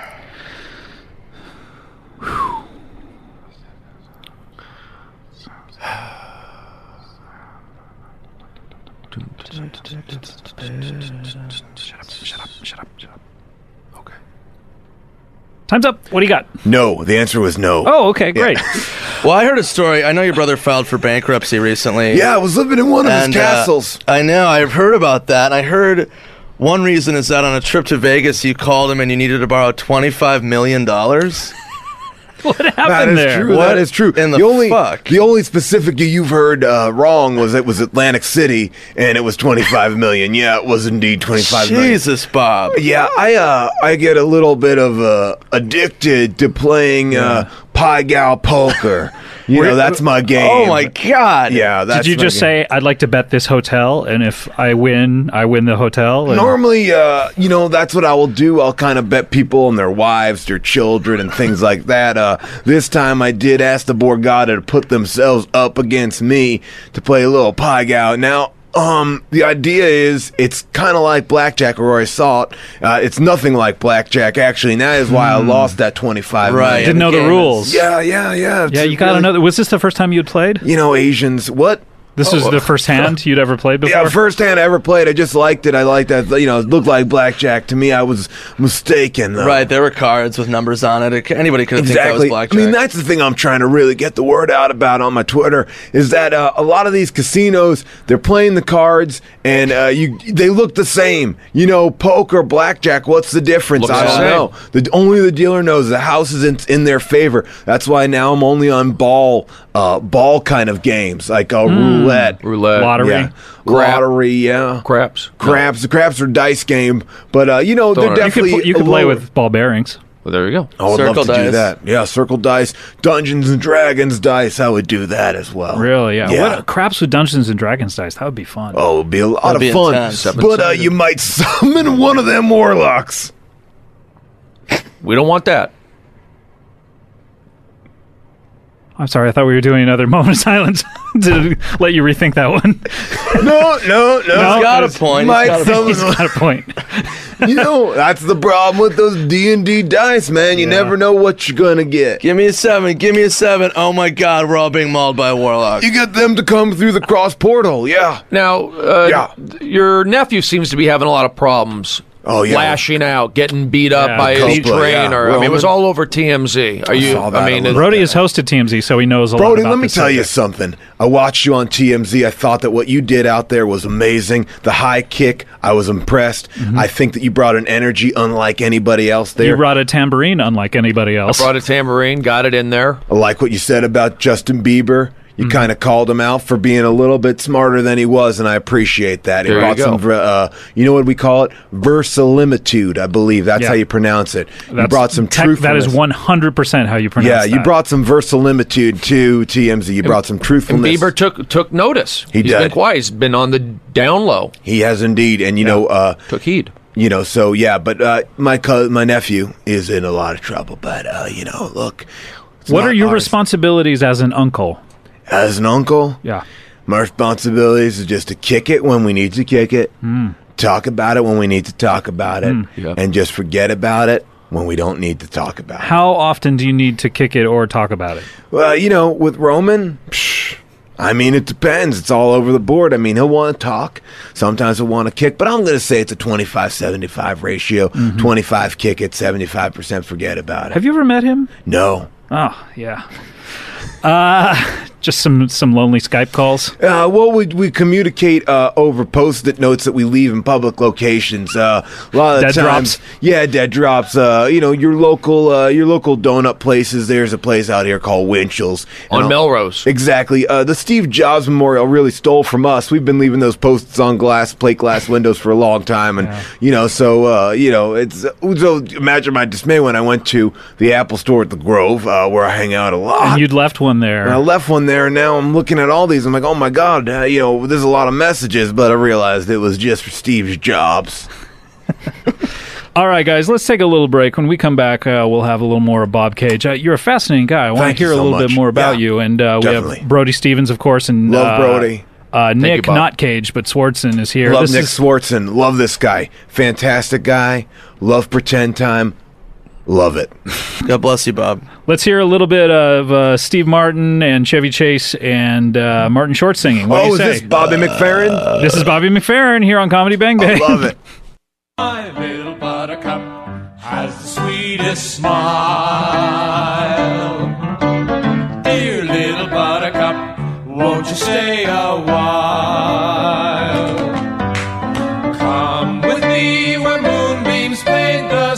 Shut up. Okay. Time's up. What do you got? No, the answer was no. Oh, okay, great. Well, I heard a story. I know your brother filed for bankruptcy recently. Yeah, I was living in one of his castles. I know. I've heard about that. I heard one reason is that on a trip to Vegas, you called him and you needed to borrow $25 million. What That happened is there? true. What That is true. in the fuck? The only specific you've heard wrong was it was Atlantic City, and it was 25 million. Yeah, it was indeed 25 million. Jesus, Bob. Yeah, I get a little bit of addicted to playing Pai Gow poker. That's my game. Oh, my God. Yeah, that's Did you my just game. say, I'd like to bet this hotel, and if I win the hotel? And Normally, that's what I will do. I'll kind of bet people and their wives, their children, and things like that. This time I did ask the Borgata to put themselves up against me to play a little Pai Gow. Now, the idea is it's kind of like blackjack, or I saw it. It's nothing like blackjack, actually, and that is why I lost that 25 Right. million. Didn't know the game is- rules. Yeah. Yeah, It's you got to know. Was this the first time you had played? Asians, what? This was the first hand you'd ever played before? Yeah, first hand I ever played. I just liked it. I liked that. It looked like blackjack to me. I was mistaken, though. Right, there were cards with numbers on it. Anybody could have think that was blackjack. I mean, that's the thing I'm trying to really get the word out about on my Twitter is that a lot of these casinos, they're playing the cards and they look the same. Poker, blackjack, what's the difference? Looks I the don't know. Only the dealer knows. The house is in their favor. That's why now I'm only on ball kind of games, like roulette. Lottery. Yeah. Crap. Lottery, yeah. Craps. Craps. The craps are dice game, but they're know. definitely You could play lower. with ball bearings. Well, there you go. I would Circle love to do dice. that. Yeah, circle dice, Dungeons and Dragons dice. I would do that as well. Really? Yeah. Yeah. What craps with Dungeons and Dragons dice? That would be fun. Oh, it'd be a lot That'd of be fun. intense. But you might summon one of them warlocks. We don't want that. I'm sorry. I thought we were doing another moment of silence to let you rethink that one. No. He's got a point. Might He's got a He's summon- got a point. That's the problem with those D&D dice, man. You never know what you're gonna get. Give me a 7. Give me a 7. Oh my God, we're all being mauled by a warlock. You get them to come through the cross portal. Yeah. Now, your nephew seems to be having a lot of problems. Oh, yeah. Lashing out, getting beat up Yeah, by his Coppola, trainer. yeah. I mean, it was all over TMZ. Are you? saw that I a mean, little Brody has hosted TMZ, so he knows a lot Brody, about let me this tell you subject. something. I watched you on TMZ. I thought that what you did out there was amazing. The high kick, I was impressed. I think that you brought an energy unlike anybody else there. You brought a tambourine unlike anybody else. brought a tambourine, got it in there. I like what you said about Justin Bieber. You kind of called him out for being a little bit smarter than he was, and I appreciate that. He There you brought go. some, you know what we call it? Verisimilitude, I believe. That's Yeah. how you pronounce it. You That's brought some truthfulness. That is 100% how you pronounce Yeah, you that. brought some verisimilitude to TMZ. You brought some And truthfulness. Bieber took notice. He He's did. been quiet. He's been on the down low. He has indeed, and Took heed. So yeah, but my nephew is in a lot of trouble. But look, it's What not are your ours. responsibilities as an uncle? As an uncle? Yeah. My responsibilities is just to kick it when we need to kick it, talk about it when we need to talk about it, Yeah. and just forget about it when we don't need to talk about it. How often do you need to kick it or talk about it? Well, with Roman, it depends. It's all over the board. He'll want to talk. Sometimes he'll want to kick, but I'm going to say it's a 25-75 ratio. 25 kick it, 75% forget about it. Have you ever met him? No. Oh, yeah. Just some lonely Skype calls. Well, we communicate over Post-it notes that we leave in public locations. A lot of Dead times, drops? Yeah, dead drops. Your local donut places. There's a place out here called Winchell's On Melrose. Exactly. The Steve Jobs Memorial really stole from us. We've been leaving those Post-its on plate glass windows for a long time, and it's so imagine my dismay when I went to the Apple store at the Grove, where I hang out a lot. And you'd left one there. And I left one there, and now I'm looking at all these. I'm like, oh my God, there's a lot of messages, but I realized it was just for Steve Jobs. All right, guys, let's take a little break. When we come back, we'll have a little more of Bob Cage. You're a fascinating guy. I want Thank to hear you a so little bit much. more about Yeah, you. And we definitely. have Brody Stevens, of course, and Love Brody. Nick, Bob. not Cage, but Swartzen is here. Love This Nick is- Swartzen. Love this guy. Fantastic guy. Love Pretend Time. Love it. God bless you, Bob. Let's hear a little bit of Steve Martin and Chevy Chase and Martin Short singing. What do you Is say? this Bobby McFerrin? This is Bobby McFerrin here on Comedy Bang Bang. Love it. My little buttercup has the sweetest smile. Dear little buttercup, won't you stay a while? Come with me where moonbeams paint the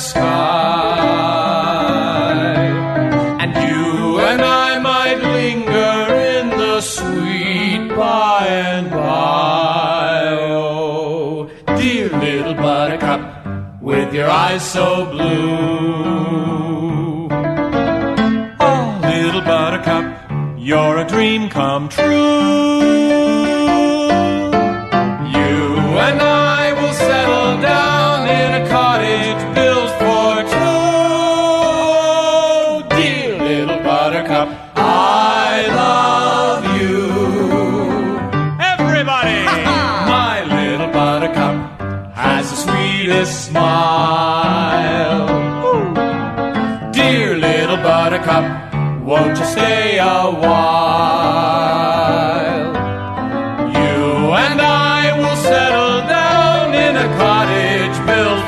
sky, and you and I might linger in the sweet by and by. Oh, dear little buttercup, with your eyes so blue. Oh, little buttercup, you're a dream come true. You and I will settle down in a cottage built for two. Dear little buttercup, I love you. Everybody! My little buttercup has the sweetest smile. Dear little buttercup, won't you stay a while? You and I will settle down in a cottage built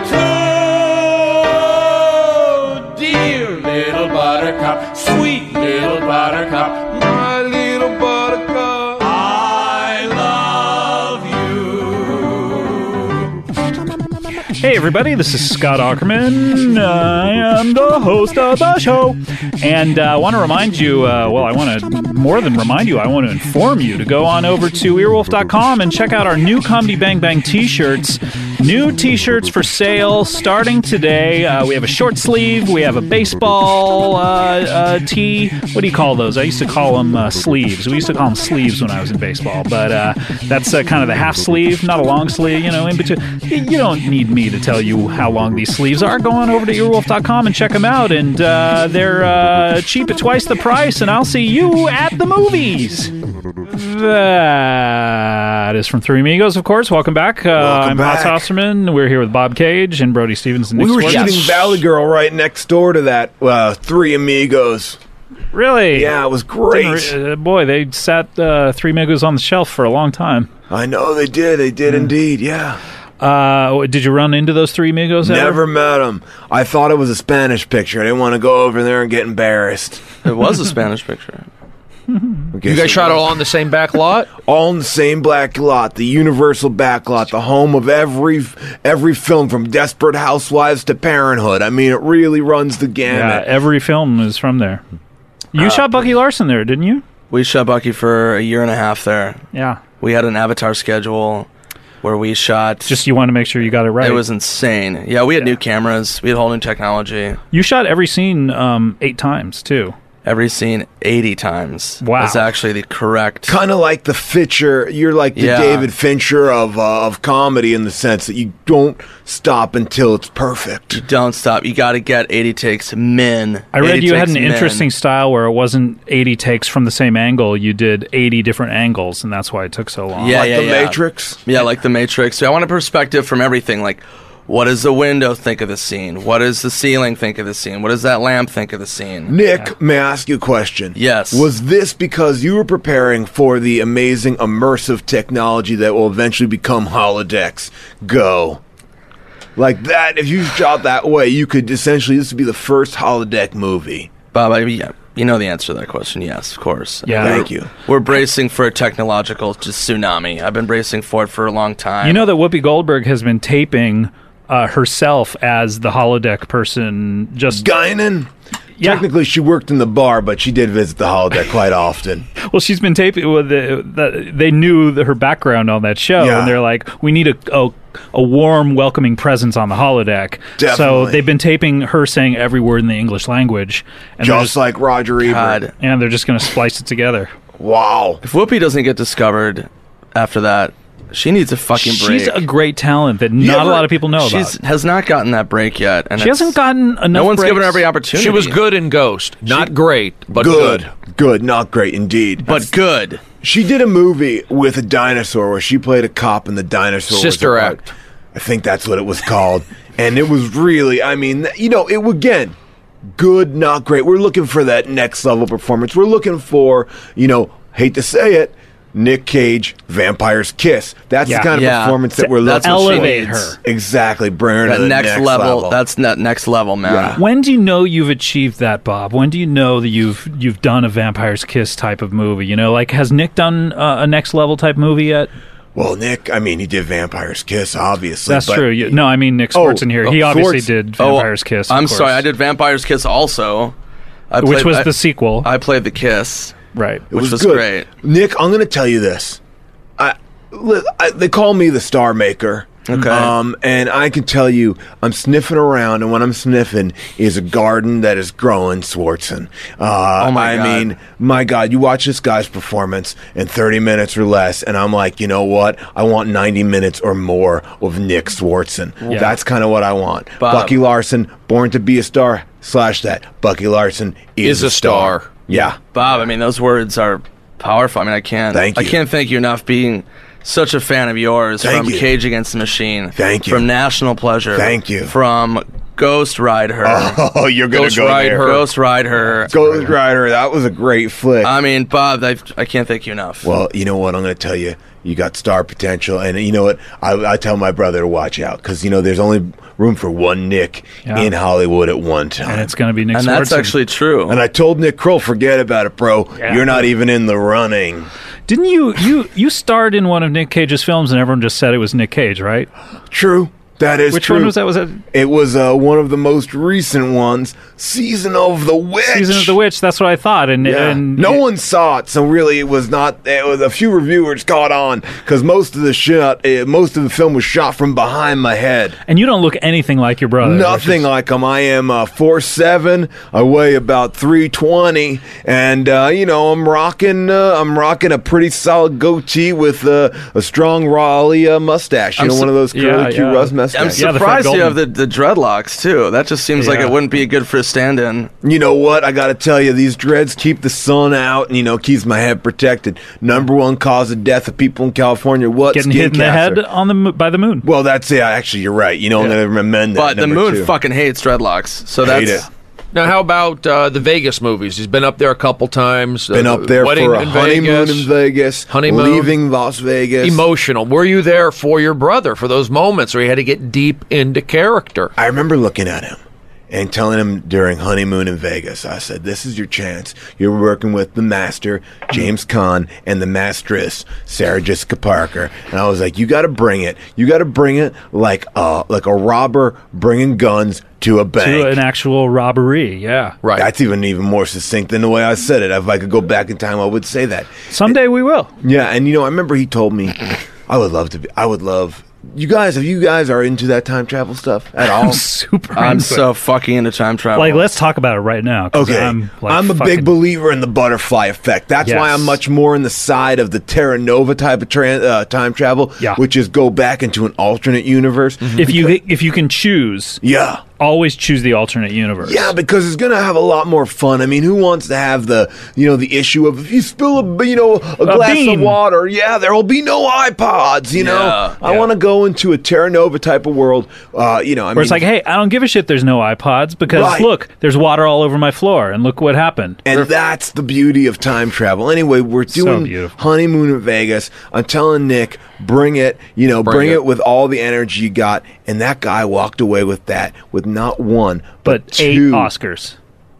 for two. Dear little buttercup, sweet little buttercup, my little buttercup, I love you. Hey, everybody, this is Scott Ackerman. I am the host of the show. And I want to remind you, I want to more than remind you, I want to inform you to go on over to earwolf.com and check out our new Comedy Bang Bang t-shirts. New t-shirts for sale starting today. We have a short sleeve. We have a baseball tee. What do you call those? I used to call them sleeves. We used to call them sleeves when I was in baseball. But that's kind of the half sleeve, not a long sleeve, in between. You don't need me to tell you how long these sleeves are. Go on over to earwolf.com and check them out. And they're cheap at twice the price. And I'll see you at the movies. That is from Three Amigos, of course. Welcome back. I'm back. Hans Osterman. We're here with Bob Cage and Brody Stevens and Nick We were Swartzen. shooting Valley Girl right next door to that Three Amigos. Really? Yeah, it was great. Boy, they sat Three Amigos on the shelf for a long time. I know they did. They did indeed. Yeah. Did you run into those Three Amigos ever? Never met them. I thought it was a Spanish picture. I didn't want to go over there and get embarrassed. It was a Spanish picture. Okay, You guys so shot it all on the same back lot? all in the same black lot, the universal back lot, the home of every film from Desperate Housewives to Parenthood. I mean, it really runs the Yeah, gamut. every film is from there. You shot Bucky Larson there, didn't you? We shot Bucky for a year and a half there. Yeah. We had an Avatar schedule where we shot. Just you want to make sure you got it right. It was insane. Yeah, we had new cameras. We had whole new technology. You shot every scene 8 times, too. Every scene 80 times. Wow. That's actually the correct. Kind of like the Fincher. You're like the Yeah. David Fincher of comedy in the sense that you don't stop until it's perfect. Don't stop. You got to get 80 takes min. I read 80 you had takes an min. interesting style where it wasn't 80 takes from the same angle. You did 80 different angles, and that's why it took so long. Yeah, Like yeah, the yeah. Matrix. Yeah, like the Matrix. So I want a perspective from everything. Like, what does the window think of the scene? What does the ceiling think of the scene? What does that lamp think of the scene? Nick, may I ask you a question? Yes. Was this because you were preparing for the amazing immersive technology that will eventually become holodecks? Go. Like that, if you shot that way, you could essentially, this would be the first holodeck movie. Bob, yeah, you know the answer to that question. Yes, of course. Yeah. Thank you. We're bracing for a technological tsunami. I've been bracing for it for a long time. You know that Whoopi Goldberg has been taping herself as the holodeck person. Just Guinan. Yeah. Technically, she worked in the bar, but she did visit the holodeck quite often. well, she's been taping. Well, they knew her background on that show, Yeah. and they're like, we need a warm, welcoming presence on the holodeck. So Definitely. they've been taping her saying every word in the English language, and Just like Roger Ebert. God. they're just going to splice it together. Wow. If Whoopi doesn't get discovered after that, she needs a fucking break. She's a great talent that not a lot of people know She about. has not gotten that break yet. And She hasn't gotten enough. No one's given her breaks. every opportunity. She was good in Ghost. Not great, but good. Good, not great indeed. but good. She did a movie with a dinosaur where she played a cop and the dinosaur Sister was a Act. I think that's what it was called. And it was really, I mean, you know, it again, good, not great. We're looking for that next level performance. We're looking for, you know, hate to say it, Nick Cage, Vampire's Kiss. That's Yeah. the kind of Yeah. performance that we're looking That's what she for. elevate needs. her. Exactly, bring her to That the next level. That's that next level, man. Yeah. When do you know you've achieved that, Bob? When do you know that you've done a Vampire's Kiss type of movie? You know, like has Nick done a next level type movie yet? Well, Nick, I mean, he did Vampire's Kiss, obviously. That's but true. No, I mean Nick Schwarzenegger. He obviously Schwartz- did Vampire's Kiss. of I'm course. sorry, I did Vampire's Kiss also. which was the sequel, I played the Kiss. right? It which was good. great. Nick, I'm going to tell you this. They call me the Star Maker. Okay. And I can tell you, I'm sniffing around, and what I'm sniffing is a garden that is growing Swartzen. Oh my God. mean, my God, you watch this guy's performance in 30 minutes or less, and I'm like, you know what? I want 90 minutes or more of Nick Swartzen. Yeah. That's kind of what I want. Bob. Bucky Larson, born to be a star. / that. Bucky Larson is a star. Yeah. Bob, I mean, those words are powerful. I mean, I can't Thank you. I can't thank you enough being such a fan of yours. Thank from you. Cage Against the Machine. Thank you. From National Pleasure. Thank you. From Ghost Ride Her. Oh, you're going Ghost to go Ride there. Her. Ghost Ride Her. Ghost Rider, that was a great flick. I mean, Bob, I can't thank you enough. Well, you know what? I'm going to tell you. You got star potential. And you know what? I tell my brother to watch out because, you know, there's only room for one Nick Yeah. in Hollywood at one time. And it's going to be Nick and Swartzen. that's actually true. And I told Nick Kroll, forget about it, bro. Yeah. You're not even in the running. Didn't you starred in one of Nick Cage's films and everyone just said it was Nick Cage, right? True. That is Which true. one was that? Was that It was one of the most recent ones, Season of the Witch. Season of the Witch? That's what I thought. And No one saw it, so really it was not. It was a few reviewers caught on because most of the film was shot from behind my head. And you don't look anything like your brother. Nothing like him. I am 4'7". I weigh about 320, and you know I'm rocking a pretty solid goatee with a strong Raleigh mustache. You know, one of those curly Q Russ mustaches. I'm Yeah, the surprised Fred you have the dreadlocks too. That just seems like Yeah. it wouldn't be good for a stand-in. You know what? I got to tell you, these dreads keep the sun out and, you know, keeps my head protected. Number one cause of death of people in California, what? Getting Skin hit in the cancer. head on by the moon. Well, that's it. Actually, you're right. You know, I'm going to amend that. But the number moon two. fucking hates dreadlocks. So Hate that's it. Now, how about the Vegas movies? He's been up there a couple times. Been up there Wedding for a in honeymoon Vegas. in Vegas. Honeymoon. Leaving Las Vegas. Emotional. Were you there for your brother for those moments where he had to get deep into character? I remember looking at him and telling him during honeymoon in Vegas, I said, this is your chance. You're working with the master, James Caan, and the mastress, Sarah Jessica Parker. And I was like, you got to bring it. You got to bring it like a robber bringing guns to a bank. To an actual robbery, yeah. Right. That's even more succinct than the way I said it. If I could go back in time, I would say that. Someday we will. Yeah, and you know, I remember he told me, I would love. You guys, if you guys are into that time travel stuff at all, I'm super. I'm into so it. fucking into time travel. like. Let's talk about it right now. 'Cause okay. I'm a fucking- big believer in the butterfly effect. That's why Yes. I'm much more in the side of the Terra Nova type of time travel, Yeah. which is go back into an alternate universe. If you can choose, Yeah. always choose the alternate universe. Yeah, because it's gonna have a lot more fun. I mean, who wants to have the issue of if you spill a glass bean. of water? Yeah, there will be no iPods. You know, Yeah, I want to go into a Terra Nova type of world. I Where mean, it's like, hey, I don't give a shit. There's no iPods because Right. look, there's water all over my floor, and look what happened. and that's the beauty of time travel. Anyway, we're doing beautiful. honeymoon in Vegas. I'm telling Nick, bring it. Bring it. it with all the energy you got. And that guy walked away with that with not one But 8 two Oscars.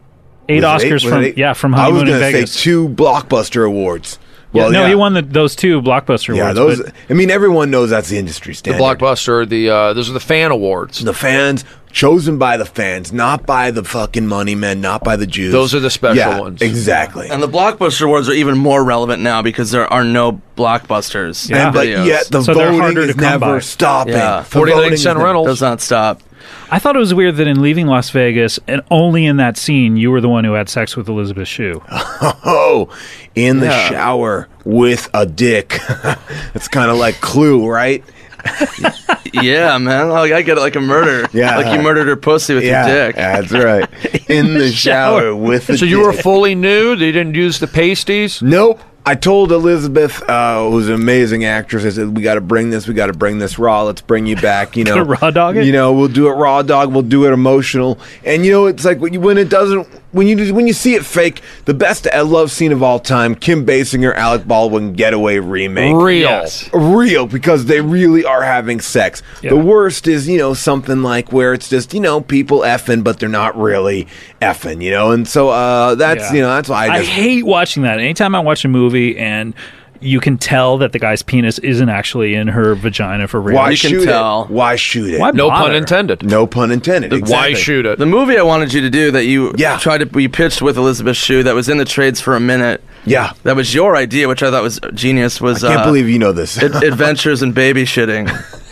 8 Was it Oscars Was it 8? from I was Honeymoon in gonna say Vegas. 2 Blockbuster awards. Yeah, Well, no, he won those 2 Blockbuster Yeah, awards. those. but- I mean, everyone knows that's the industry The standard. Blockbuster, those are the fan awards. The fans, chosen by the fans, not by the fucking money men, not by the Jews. Those are the special Yeah, ones. Exactly. And the Blockbuster awards are even more relevant now because there are no blockbusters. Yeah. And, but videos. yet the So they're voting harder is to come never by. stopping. Yeah. The 49 voting is cent never- rentals. does not stop. I thought it was weird that in leaving Las Vegas, and only in that scene, you were the one who had sex with Elizabeth Shue. Oh, in the Yeah. shower with a dick. It's kind of like Clue, right? Yeah, man. Like, I get it like a murder. Yeah. Like you murdered her pussy with your dick. That's right. In the shower with the So dick. you were fully nude? You didn't use the pasties? Nope. I told Elizabeth, who's an amazing actress, I said, we got to bring this raw. Let's bring you back, you know. Raw dog it? You know, we'll do it raw dog. We'll do it emotional. And, you know, it's like when you see it fake, the best love scene of all time, Kim Basinger, Alec Baldwin Getaway remake. Real. Yes. Real, because they really are having sex. Yeah. The worst is, you know, something like where it's just, you know, people effing, but they're not really effing, you know. And so that's, Yeah. you know, that's why I hate watching that. Anytime I watch a movie and you can tell that the guy's penis isn't actually in her vagina for real. Why You can shoot tell. it? Why shoot it? Why No bother? pun intended. No pun intended. Why Exactly. shoot it? The movie I wanted you to do that you Yeah. you pitched with Elizabeth Shue that was in the trades for a minute. Yeah. That was your idea, which I thought was genius. Was Can't believe you know this. Adventures in Baby Shitting.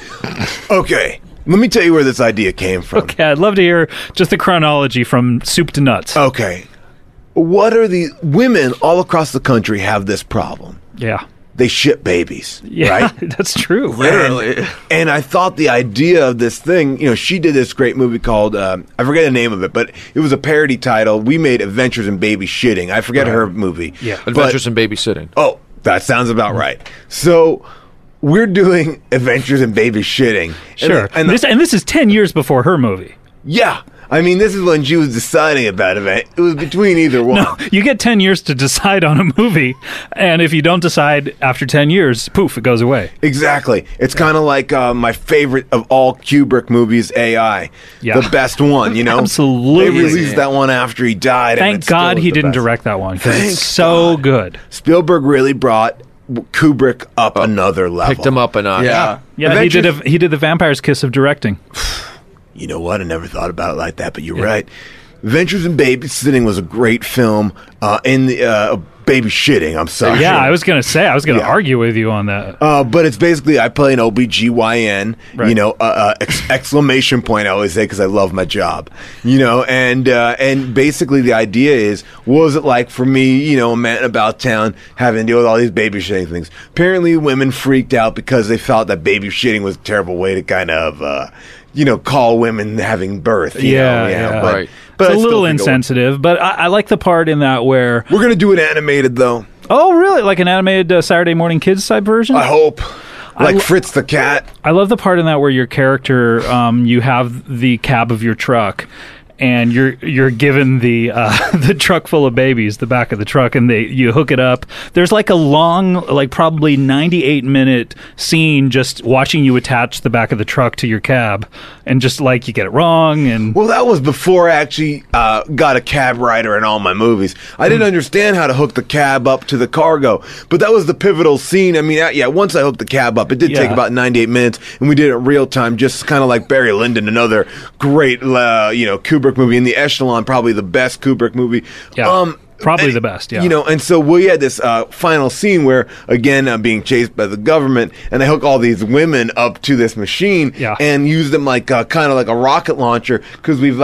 Okay. Let me tell you where this idea came from. Okay, I'd love to hear just the chronology from soup to nuts. Okay. What are the women all across the country have this problem? Yeah. They ship babies, Yeah, right? that's true. Literally. And I thought the idea of this thing, you know, she did this great movie called, I forget the name of it, but it was a parody title. We made Adventures in Baby Shitting. I forget her movie. Yeah. But- Adventures in Babysitting. Oh, that sounds about right. So we're doing Adventures in Baby Shitting. Sure. And this is 10 years before her movie. yeah. I mean, this is when she was deciding about it. It was between either one. No, you get 10 years to decide on a movie, and if you don't decide after 10 years, poof, it goes away. Exactly. It's kind of like my favorite of all Kubrick movies, AI. Yeah. The best one, you know? Absolutely. They released that one after he died. and Thank it still God is he the didn't best. direct that one, because Thank it's so God. good. Spielberg really brought Kubrick up another level. Picked him up a notch. Yeah. Yeah, Adventures- he did the Vampire's Kiss of directing. You know what? I never thought about it like that, but you're right. Adventures in Babysitting was a great film. In the Baby Shitting, I'm sorry. Yeah, I was going to Yeah. argue with you on that. But it's basically I play an OBGYN, Right. you know, exclamation point I always say because I love my job, you know, and basically the idea is, what was it like for me, you know, a man about town having to deal with all these baby shitting things? Apparently women freaked out because they felt that baby shitting was a terrible way to kind of, you know, call women having birth. You know? Yeah. But, Right. but It's I a still little think insensitive, but I like the part in that where, we're going to do it animated though. oh, really? Like an animated Saturday Morning Kids type version? I hope. Like Fritz the cat. I love the part in that where your character, you have the cab of your truck, and you're given the the truck full of babies, the back of the truck, and you hook it up. There's like a long, like probably 98-minute scene just watching you attach the back of the truck to your cab, and just like you get it wrong, and Well, that was before I actually got a cab rider in all my movies. I didn't understand how to hook the cab up to the cargo, but that was the pivotal scene. I mean, yeah, once I hooked the cab up, it did take Yeah. about 98 minutes, and we did it in real time, just kind of like Barry Lyndon, another great, you know, Kubrick movie. In the Echelon, probably the best Kubrick movie. Yeah. Probably and, the best, yeah. You know, and so we had this final scene where, again, I'm being chased by the government, and they hook all these women up to this machine Yeah. and use them like kind of like a rocket launcher because we've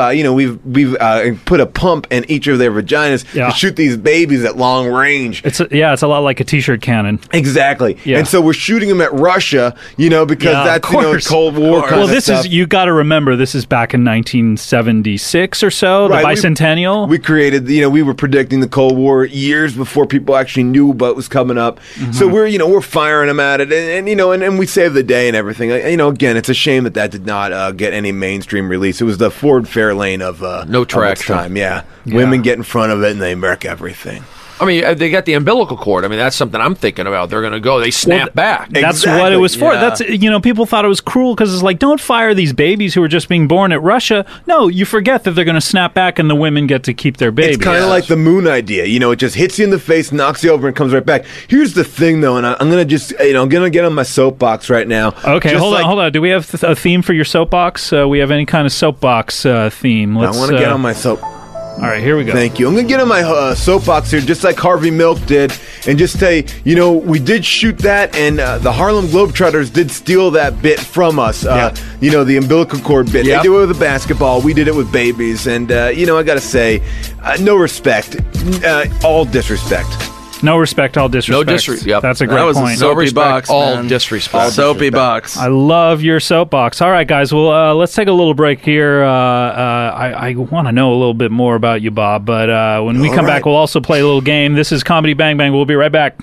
put a pump in each of their vaginas Yeah. to shoot these babies at long range. it's a lot like a t-shirt cannon. Exactly. Yeah. And so we're shooting them at Russia, you know, because Yeah, of that's, you know, course. Cold War kind Well, of this stuff. is, you got to remember, this is back in 1976 or so, the Right, bicentennial. We created, you know, we were predicting the Cold War years before people actually knew what was coming up. Mm-hmm. So we're firing them at it, and you know, and we saved the day and everything. You know, again, it's a shame that did not get any mainstream release. It was the Ford Fairlane of No of its traction. time. Yeah, women get in front of it and they wreck everything. I mean, they got the umbilical cord. I mean, that's something I'm thinking about. They're going to go. They snap back. That's what it was for. Yeah. That's people thought it was cruel because it's like, don't fire these babies who are just being born at Russia. No, you forget that they're going to snap back and the women get to keep their babies. It's kind of like the moon idea. It just hits you in the face, knocks you over, and comes right back. Here's the thing, though, and I'm going to just, I'm going to get on my soapbox right now. Okay, Just hold on. Do we have a theme for your soapbox? We have any kind of soapbox theme? I want to get on my soap. All right, here we go. Thank you. I'm going to get on my soapbox here, just like Harvey Milk did, and just say, we did shoot that, and the Harlem Globetrotters did steal that bit from us. The umbilical cord bit. Yep. They did it with a basketball. We did it with babies. And, I got to say, no respect. All disrespect. No respect, all disrespect. No disrespect. Yep. That's a great That was point. a soapy box, all man. disrespect. Soapy box. I love your soapbox. All right, guys. Well, let's take a little break here. I want to know a little bit more about you, Bob. But when we come back, we'll also play a little game. This is Comedy Bang Bang. We'll be right back.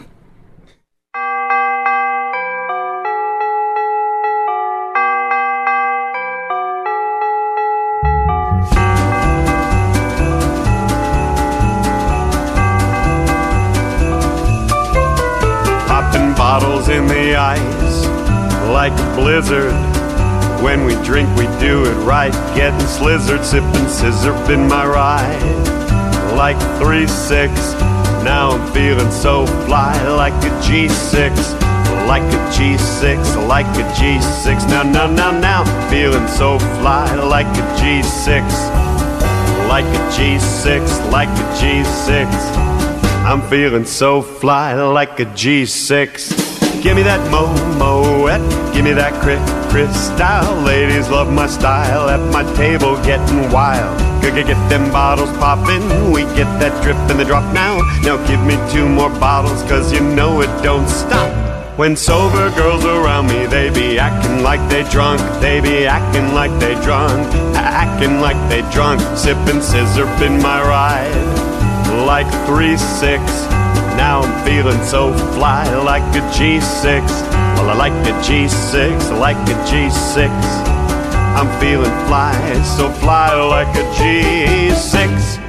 Popping bottles in the ice like a blizzard. When we drink, we do it right. Getting slizzard, sipping scissor in my ride. Like 3-6, now I'm feeling so fly. Like a G6, like a G6, like a G6. Now, feeling so fly. Like a G6, like a G6, like a G6. I'm feeling so fly like a G6. Give me that Moet, give me that Chris style. Ladies love my style, at my table getting wild. Get them bottles poppin', we get that drip in the drop now. Now give me 2 more bottles, cause you know it don't stop. When sober girls around me, they be acting like they drunk. They be acting like they drunk, acting like they drunk. Sippin' scissor in my ride. Like 3-6, now I'm feeling so fly. Like a G6, well, I like a G6, like a G6. I'm feeling fly, so fly like a G6.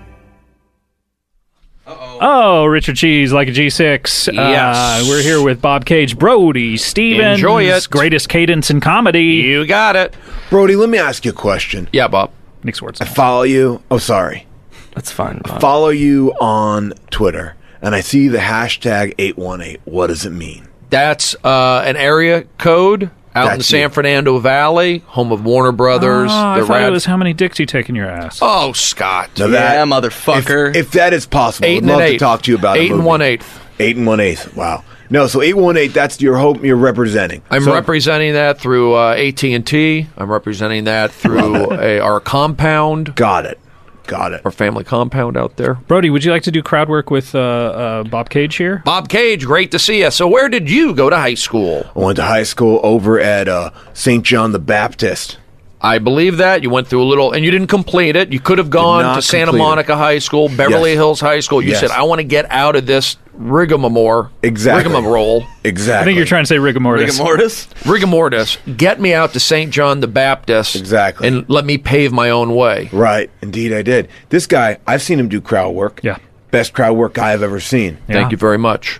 Oh, Richard Cheese, like a G6. Yes. We're here with Bob Cage, Brody Stevens. Enjoy it. Greatest cadence in comedy. You got it. Brody, let me ask you a question. Yeah, Bob. Nick Swartz. I follow you. Oh, sorry. That's fine. Bob. Follow you on Twitter, and I see the hashtag 818. What does it mean? That's an area code out in the That's San you. Fernando Valley, home of Warner Brothers. I the thought Rad- it was how many dicks you take in your ass. Oh, Scott. Now Yeah, motherfucker. If that is possible, 8 I'd and love an to 8th. talk to you about 8 and 1/8. 8 and 1/8. Wow. No, so 818. That's your hope. You're representing. I'm So- representing that through AT&T. I'm representing that through our compound, Got it. our family compound out there. Brody, would you like to do crowd work with Bob Cage here? Bob Cage, great to see you. So where did you go to high school? I went to high school over at St. John the Baptist. I believe that. You went through a little, and you didn't complete it. You could have gone not to Santa complete it. Monica High School, Beverly Yes. Hills High School. You Yes. said, I want to get out of this rigmarole. Exactly. Rigmarole. Exactly. I think you're trying to say rigor mortis. Rigor mortis? Rigor mortis. Get me out to St. John the Baptist. Exactly. And let me pave my own way. Right. Indeed, I did. This guy, I've seen him do crowd work. Yeah. Best crowd work guy I've ever seen. Thank you very much.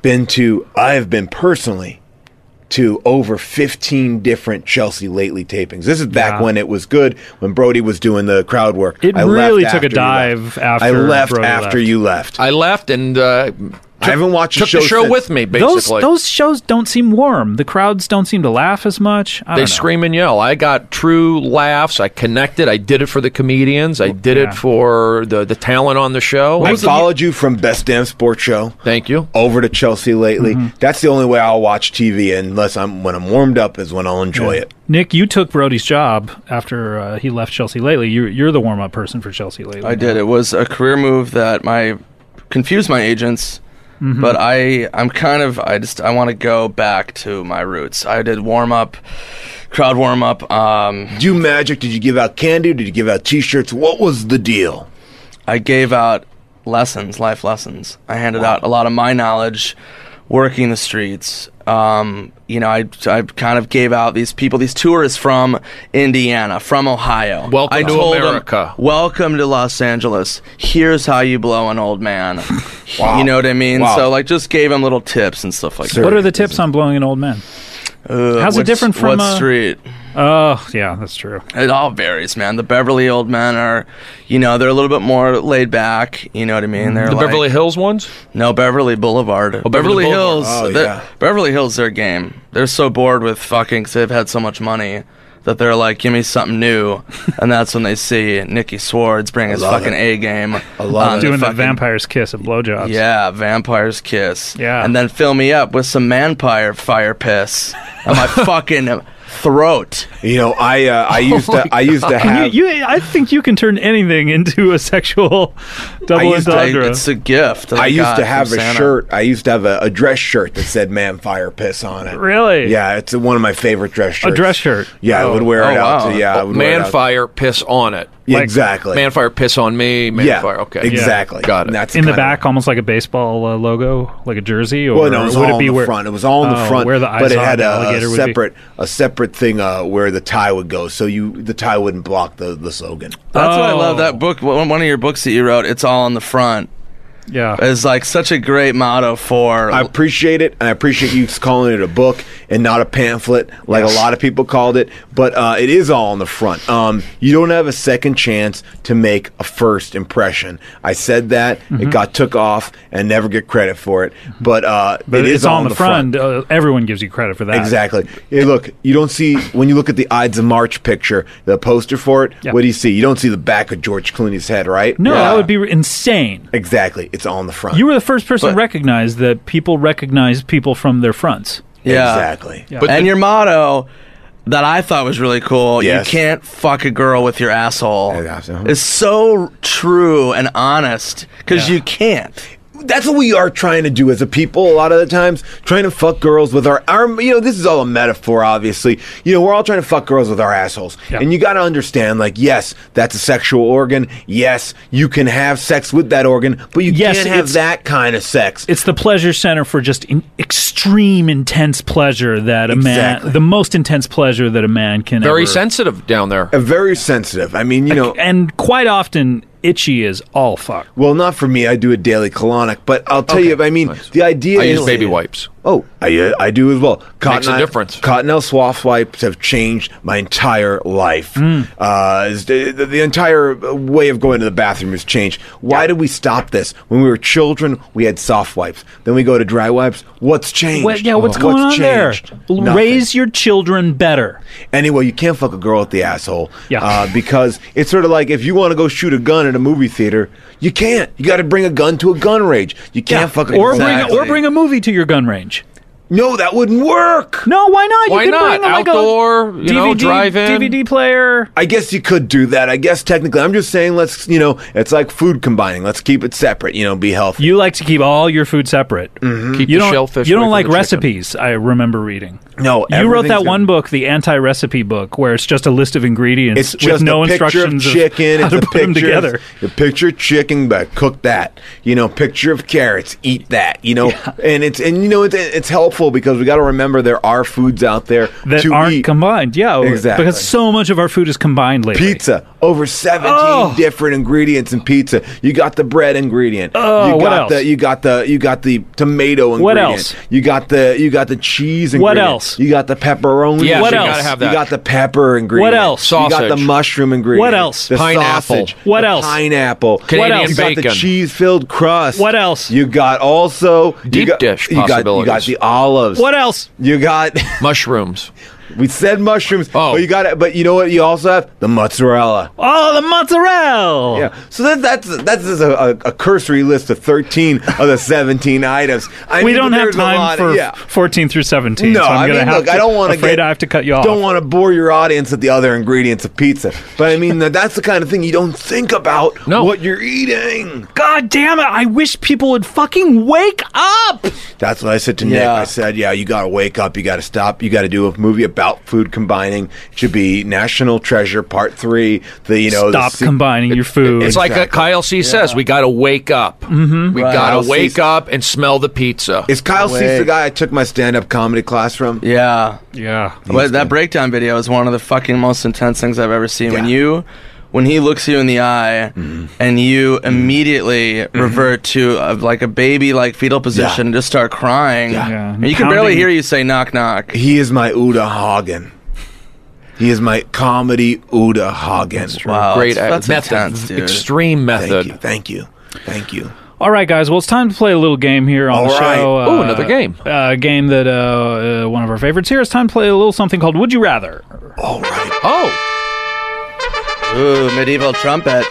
I have been personally to over 15 different Chelsea Lately tapings. This is back Yeah. when it was good, when Brody was doing the crowd work. It I left really took a after you dive left. after I left Brody after left. you left. I left and I haven't watched took the the show since. with me, Those basically. those shows don't seem warm. The crowds don't seem to laugh as much. I They don't know. scream and yell. I got true laughs. I connected. I did it for the comedians. I did Yeah. it for the talent on the show. I followed you from Best Damn Sports Show Thank you. over to Chelsea Lately. Mm-hmm. That's the only way I'll watch TV, unless when I'm warmed up is when I'll enjoy it. Nick, you took Brody's job after he left Chelsea Lately. You're the warm-up person for Chelsea Lately. I did. It was a career move that confused my agents, but I want to go back to my roots. I did warm-up, crowd warm-up. Do you magic? Did you give out candy? Did you give out T-shirts? What was the deal? I gave out lessons, life lessons. I handed out a lot of my knowledge working the streets. I kind of gave out these tourists from Indiana, from Ohio. Welcome I to told them, America. welcome to Los Angeles. Here's how you blow an old man. Wow. You know what I mean? Wow. So like, just gave them little tips and stuff like that. What are the tips on blowing an old man? How's it different from what street? Oh, yeah, that's true. It all varies, man. The Beverly old men are, they're a little bit more laid back. You know what I mean? They're The like, Beverly Hills ones? No, Beverly Boulevard. Oh, Beverly Hills. Boulevard. Oh, they're- yeah. Beverly Hills, their game. They're so bored with fucking, because they've had so much money, that they're like, give me something new. And that's when they see Nicky Swartz bring his love fucking it. A game. I love it. Doing the fucking- vampire's kiss of blowjobs. Yeah, Vampire's Kiss. Yeah. And then fill me up with some manpire fire piss on my fucking throat. I used to have. I think you can turn anything into a sexual double entendre. It's a gift. that I used got to have from a Santa. shirt. I used to have a dress shirt that said "Man Fire Piss" on it. Really? Yeah, it's one of my favorite dress shirts. A dress shirt. Yeah, I would wear it Oh, out. wow. To, yeah, I would wear it Man out. fire, piss on it. Yeah, exactly. Man fire, piss on me. Man yeah, fire. Okay. exactly. Got it. And that's In the kind of- back, almost like a baseball logo, like a jersey, or Well, no, it was would all it be in the where, front. It was all in the Oh, front, where the but it had alligator would be? a separate thing where the tie would go, so the tie wouldn't block the slogan. That's why I love Oh. that book. One of your books that you wrote, it's all on the front. Yeah. Is like such a great motto for. I appreciate it, and I appreciate you calling it a book and not a pamphlet like a lot of people called it. But it is all on the front. You don't have a second chance to make a first impression. I said that it got took off and never get credit for it. But But it it's is all on the front. Everyone gives you credit for that. Exactly. Hey, look, you don't see when you look at the Ides of March picture, the poster for it. Yeah. What do you see? You don't see the back of George Clooney's head, right? No, Yeah. that would be insane. Exactly. It's all on the front. You were the first person to But- recognize that people recognize people from their fronts. Yeah. Exactly. Yeah. And your motto that I thought was really cool, Yes. you can't fuck a girl with your asshole, Yeah, uh-huh. is so true and honest, because Yeah. you can't. That's what we are trying to do as a people a lot of the times, trying to fuck girls with our this is all a metaphor, obviously. We're all trying to fuck girls with our assholes. Yeah. And you got to understand, like, yes, that's a sexual organ. Yes, you can have sex with that organ, but you Yes, can't have it's- that kind of sex. It's the pleasure center for just extreme intense pleasure that a man, Exactly. the most intense pleasure that a man can Very ever. sensitive down there. Very sensitive. I mean, And quite often, itchy is all fuck. well, not for me. I do a daily colonic, but I'll tell you, I mean, the idea I is use baby wipes. Oh, I do as well. Makes a difference. Cottonelle Swath wipes have changed my entire life. The entire way of going to the bathroom has changed. Why did we stop this? When we were children, we had soft wipes. Then we go to dry wipes. What's changed? What's going on changed? there? Nothing. Raise your children better. Anyway, you can't fuck a girl with the asshole. Yeah. Because it's sort of like if you want to go shoot a gun at a movie theater, you can't. You got to bring a gun to a gun range. You can't fuck a girl. Or bring a movie to your gun range. No, that wouldn't work. No, why not? Why you could not? bring like Outdoor, a DVD, drive-in. DVD player. I guess you could do that. I guess technically, I'm just saying, let's, it's like food combining. Let's keep it separate. Be healthy. You like to keep all your food separate. Keep You the don't. shellfish. You away don't from like the chicken. recipes. I remember reading. No, You wrote that everything's one gonna- book, the anti-recipe book, where it's just a list of ingredients It's just with no a picture of instructions chicken. how It's to a put them picture. together. The picture of chicken, but cook that. Picture of carrots, eat that. And it's helpful because we got to remember there are foods out there That to aren't eat. combined. Yeah, Exactly. because so much of our food is combined lately. Pizza, over 17 different ingredients in pizza. You got the bread ingredient. Oh, you what got else? You got the tomato ingredient. What else? You got the cheese ingredient. What else? You got the pepperoni. Yeah, What you else? gotta have You that. got the pepper ingredient. What else? You got the Sausage. mushroom ingredient. What else? The Pineapple. sausage. What the else? Pineapple. Canadian else? You got the bacon. cheese-filled crust. What else? You got also Deep dish You got possibilities. the olives. What else? You got. Mushrooms. We said mushrooms. Oh. But you got it. But you know what? You also have the mozzarella. Oh, the mozzarella. Yeah, so that's just a cursory list of 13 of the 17 items. We don't have time for 14 through 17. No, so I'm I gonna mean, have look, to, I don't want to afraid I have to cut you off. Don't want to bore your audience with the other ingredients of pizza, but I mean that's the kind of thing you don't think about what you're eating. God damn it! I wish people would fucking wake up. That's what I said to Nick. Yeah. I said, "Yeah, you got to wake up. You got to stop. You got to do a movie, about food combining. It should be National Treasure Part 3. Stop combining your food. It's like Kyle C. says, we got to wake up. Mm-hmm. We got to wake up and smell the pizza. Is Kyle C. the guy I took my stand-up comedy class from? Yeah. Yeah. But that breakdown video is one of the fucking most intense things I've ever seen. When he looks you in the eye and you immediately revert to like a baby like fetal position and just start crying. Yeah. And you can barely hear you say knock knock. He is my Uda Hagen. He is my comedy Uda Hagen. Wow, Great that's method, intense, dude. Extreme method. Thank you. All right, guys. Well, it's time to play a little game here on the show. Oh, another game. A game that one of our favorites here. It's time to play a little something called Would You Rather. All right. Oh. Ooh, medieval trumpet.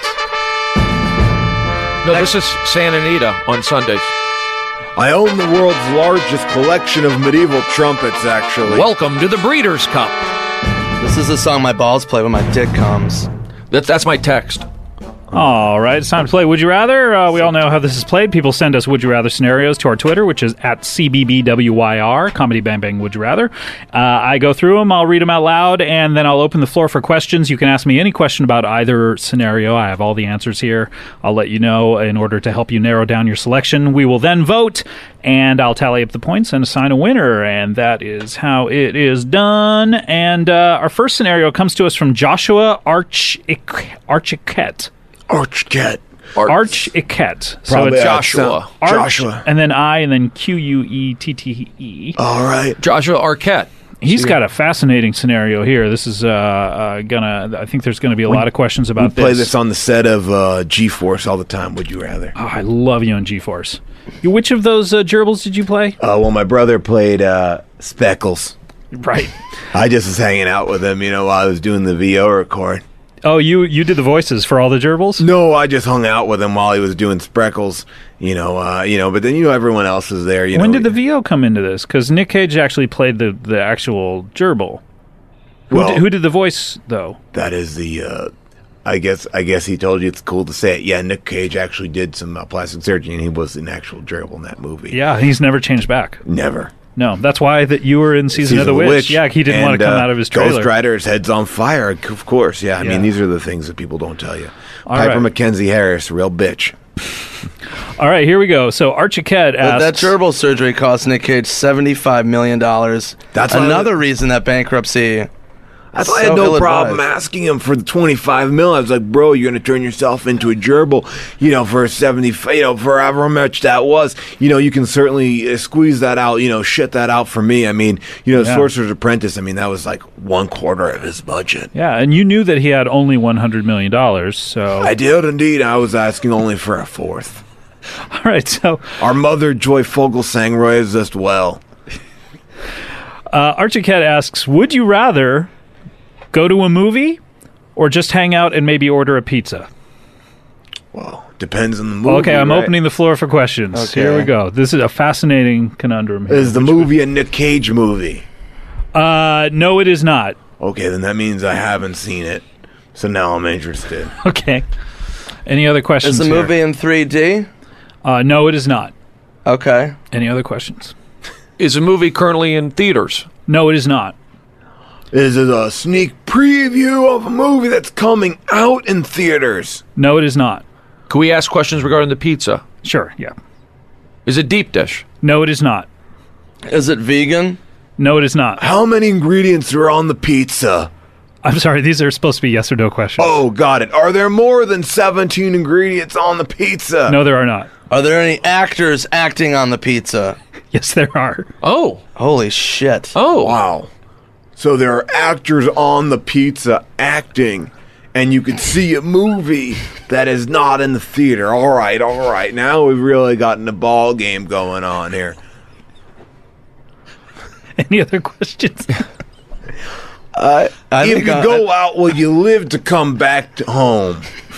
No, this is Santa Anita on Sundays. I own the world's largest collection of medieval trumpets, actually. Welcome to the Breeders' Cup. This is the song my balls play when my dick comes. That's my text. All right, it's time to play Would You Rather. We all know how this is played. People send us Would You Rather scenarios to our Twitter, which is at CBBWYR, Comedy Bang Bang Would You Rather. I go through them, I'll read them out loud, and then I'll open the floor for questions. You can ask me any question about either scenario. I have all the answers here. I'll let you know in order to help you narrow down your selection. We will then vote, and I'll tally up the points and assign a winner, and that is how it is done. And our first scenario comes to us from Joshua Archiquette. Archiquette. So it's Joshua. Joshua. And then I, and then Quette. All right. Joshua Arquette. He's got a fascinating scenario here. This is I think there's gonna be a lot of questions about We play this on the set of G-Force all the time. Would you rather? Oh, I love you on G-Force. Which of those gerbils did you play? Well, my brother played Speckles. Right. I just was hanging out with him, while I was doing the VO record. Oh, you did the voices for all the gerbils? No, I just hung out with him while he was doing Speckles. But then everyone else was there. When did the VO come into this? Because Nick Cage actually played the actual gerbil. Who did the voice though? That is the. I guess he told you it's cool to say it. Yeah, Nick Cage actually did some plastic surgery, and he was an actual gerbil in that movie. Yeah, he's never changed back. Never. No, that's why that you were in Season of the Witch. Yeah, he didn't want to come out of his trailer. Ghost Rider, his head's on fire, of course. Yeah, I mean, these are the things that people don't tell you. Piper Mackenzie Harris, real bitch. All right, here we go. So Archiquette asks... That gerbil surgery cost Nick Cage $75 million. That's another reason that bankruptcy... That's why I had no problem asking him for the $25 million. I was like, bro, you're going to turn yourself into a gerbil, for 70, for however much that was. You can certainly squeeze that out, shit that out for me. I mean, Sorcerer's Apprentice, that was like 1/4 of his budget. Yeah, and you knew that he had only $100 million, so... I did indeed. I was asking only for a fourth. All right, so... Our mother, Joy Fogelsang, raised us well. Archiquette asks, would you rather... go to a movie or just hang out and maybe order a pizza? Well, depends on the movie. Okay, I'm opening the floor for questions. Okay. Here we go. This is a fascinating conundrum here. Is the movie a Nick Cage movie? No, it is not. Okay, then that means I haven't seen it. So now I'm interested. Okay. Any other questions? Is the movie in 3D? No, it is not. Okay. Any other questions? Is the movie currently in theaters? No, it is not. Is it a sneak preview of a movie that's coming out in theaters? No, it is not. Can we ask questions regarding the pizza? Sure, yeah. Is it deep dish? No, it is not. Is it vegan? No, it is not. How many ingredients are on the pizza? I'm sorry, these are supposed to be yes or no questions. Oh, got it. Are there more than 17 ingredients on the pizza? No, there are not. Are there any actors acting on the pizza? Yes, there are. Oh. Holy shit. Oh. Wow. So there are actors on the pizza acting, and you could see a movie that is not in the theater. All right. Now we've really gotten a ball game going on here. Any other questions? If you go out, will you live to come back to home?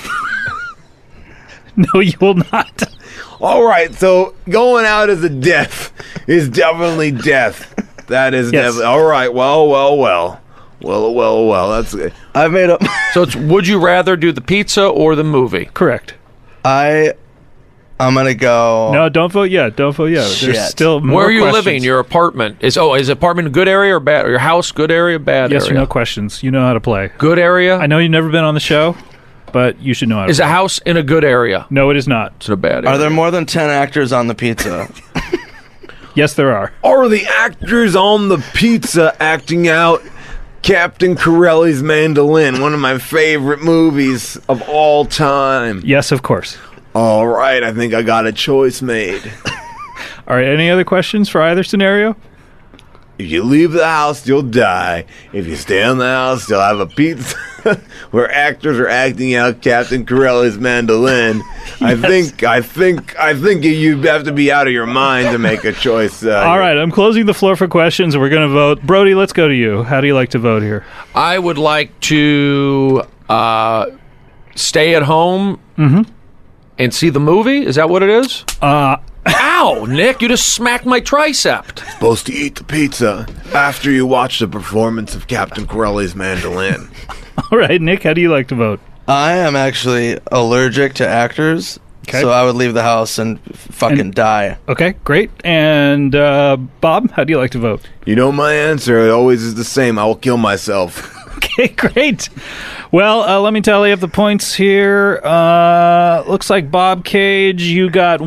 No, you will not. All right, so going out as a death is definitely death. That is definitely... All right, well. That's good. I've made up... So it's would you rather do the pizza or the movie? Correct. I I'm gonna go. No, don't vote yet. Don't vote yet. Shit. There's still more Where are you questions. living? Your apartment is apartment a good area or bad? Or your house good area, bad Yes or area? no questions. You know how to play. Good area. I know you've never been on the show, but you should know how to Is play. a house in a good area? No, it is not. It's in a bad area. Are there more than 10 actors on the pizza? Yes, there are. Are the actors on the pizza acting out Captain Corelli's Mandolin, one of my favorite movies of all time? Yes, of course. All right, I think I got a choice made. All right, any other questions for either scenario? If you leave the house, you'll die. If you stay in the house, you'll have a pizza where actors are acting out Captain Corelli's Mandolin. Yes. I think you have to be out of your mind to make a choice. All right, I'm closing the floor for questions. We're going to vote. Brody, let's go to you. How do you like to vote here? I would like to stay at home and see the movie. Is that what it is? Ow, Nick! You just smacked my tricep. Supposed to eat the pizza after you watch the performance of Captain Corelli's Mandolin. All right, Nick, how do you like to vote? I am actually allergic to actors, Okay. so I would leave the house and fucking die. Okay, great. And Bob, how do you like to vote? You know my answer. It always is the same. I will kill myself. Okay, great. Well, let me tally up the points here. Looks like Bob Cage, you got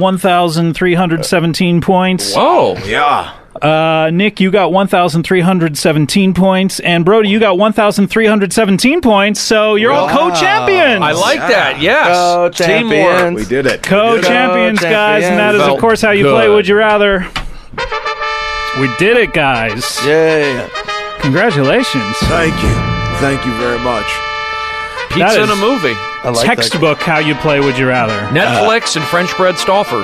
1,317 points. Whoa! Yeah. Nick, you got 1,317 points. And Brody, you got 1,317 points. So you're all co-champions. I like that. Yes. Co-champions. Teamwork. We did it. Co-champions, guys. And that is, of Felt course, how you good. play Would You Rather. We did it, guys. Yay. Congratulations. Thank you. Thank you very much. Pizza in is- a movie. I like Textbook How You Play Would You Rather. Netflix and French bread Stoffers.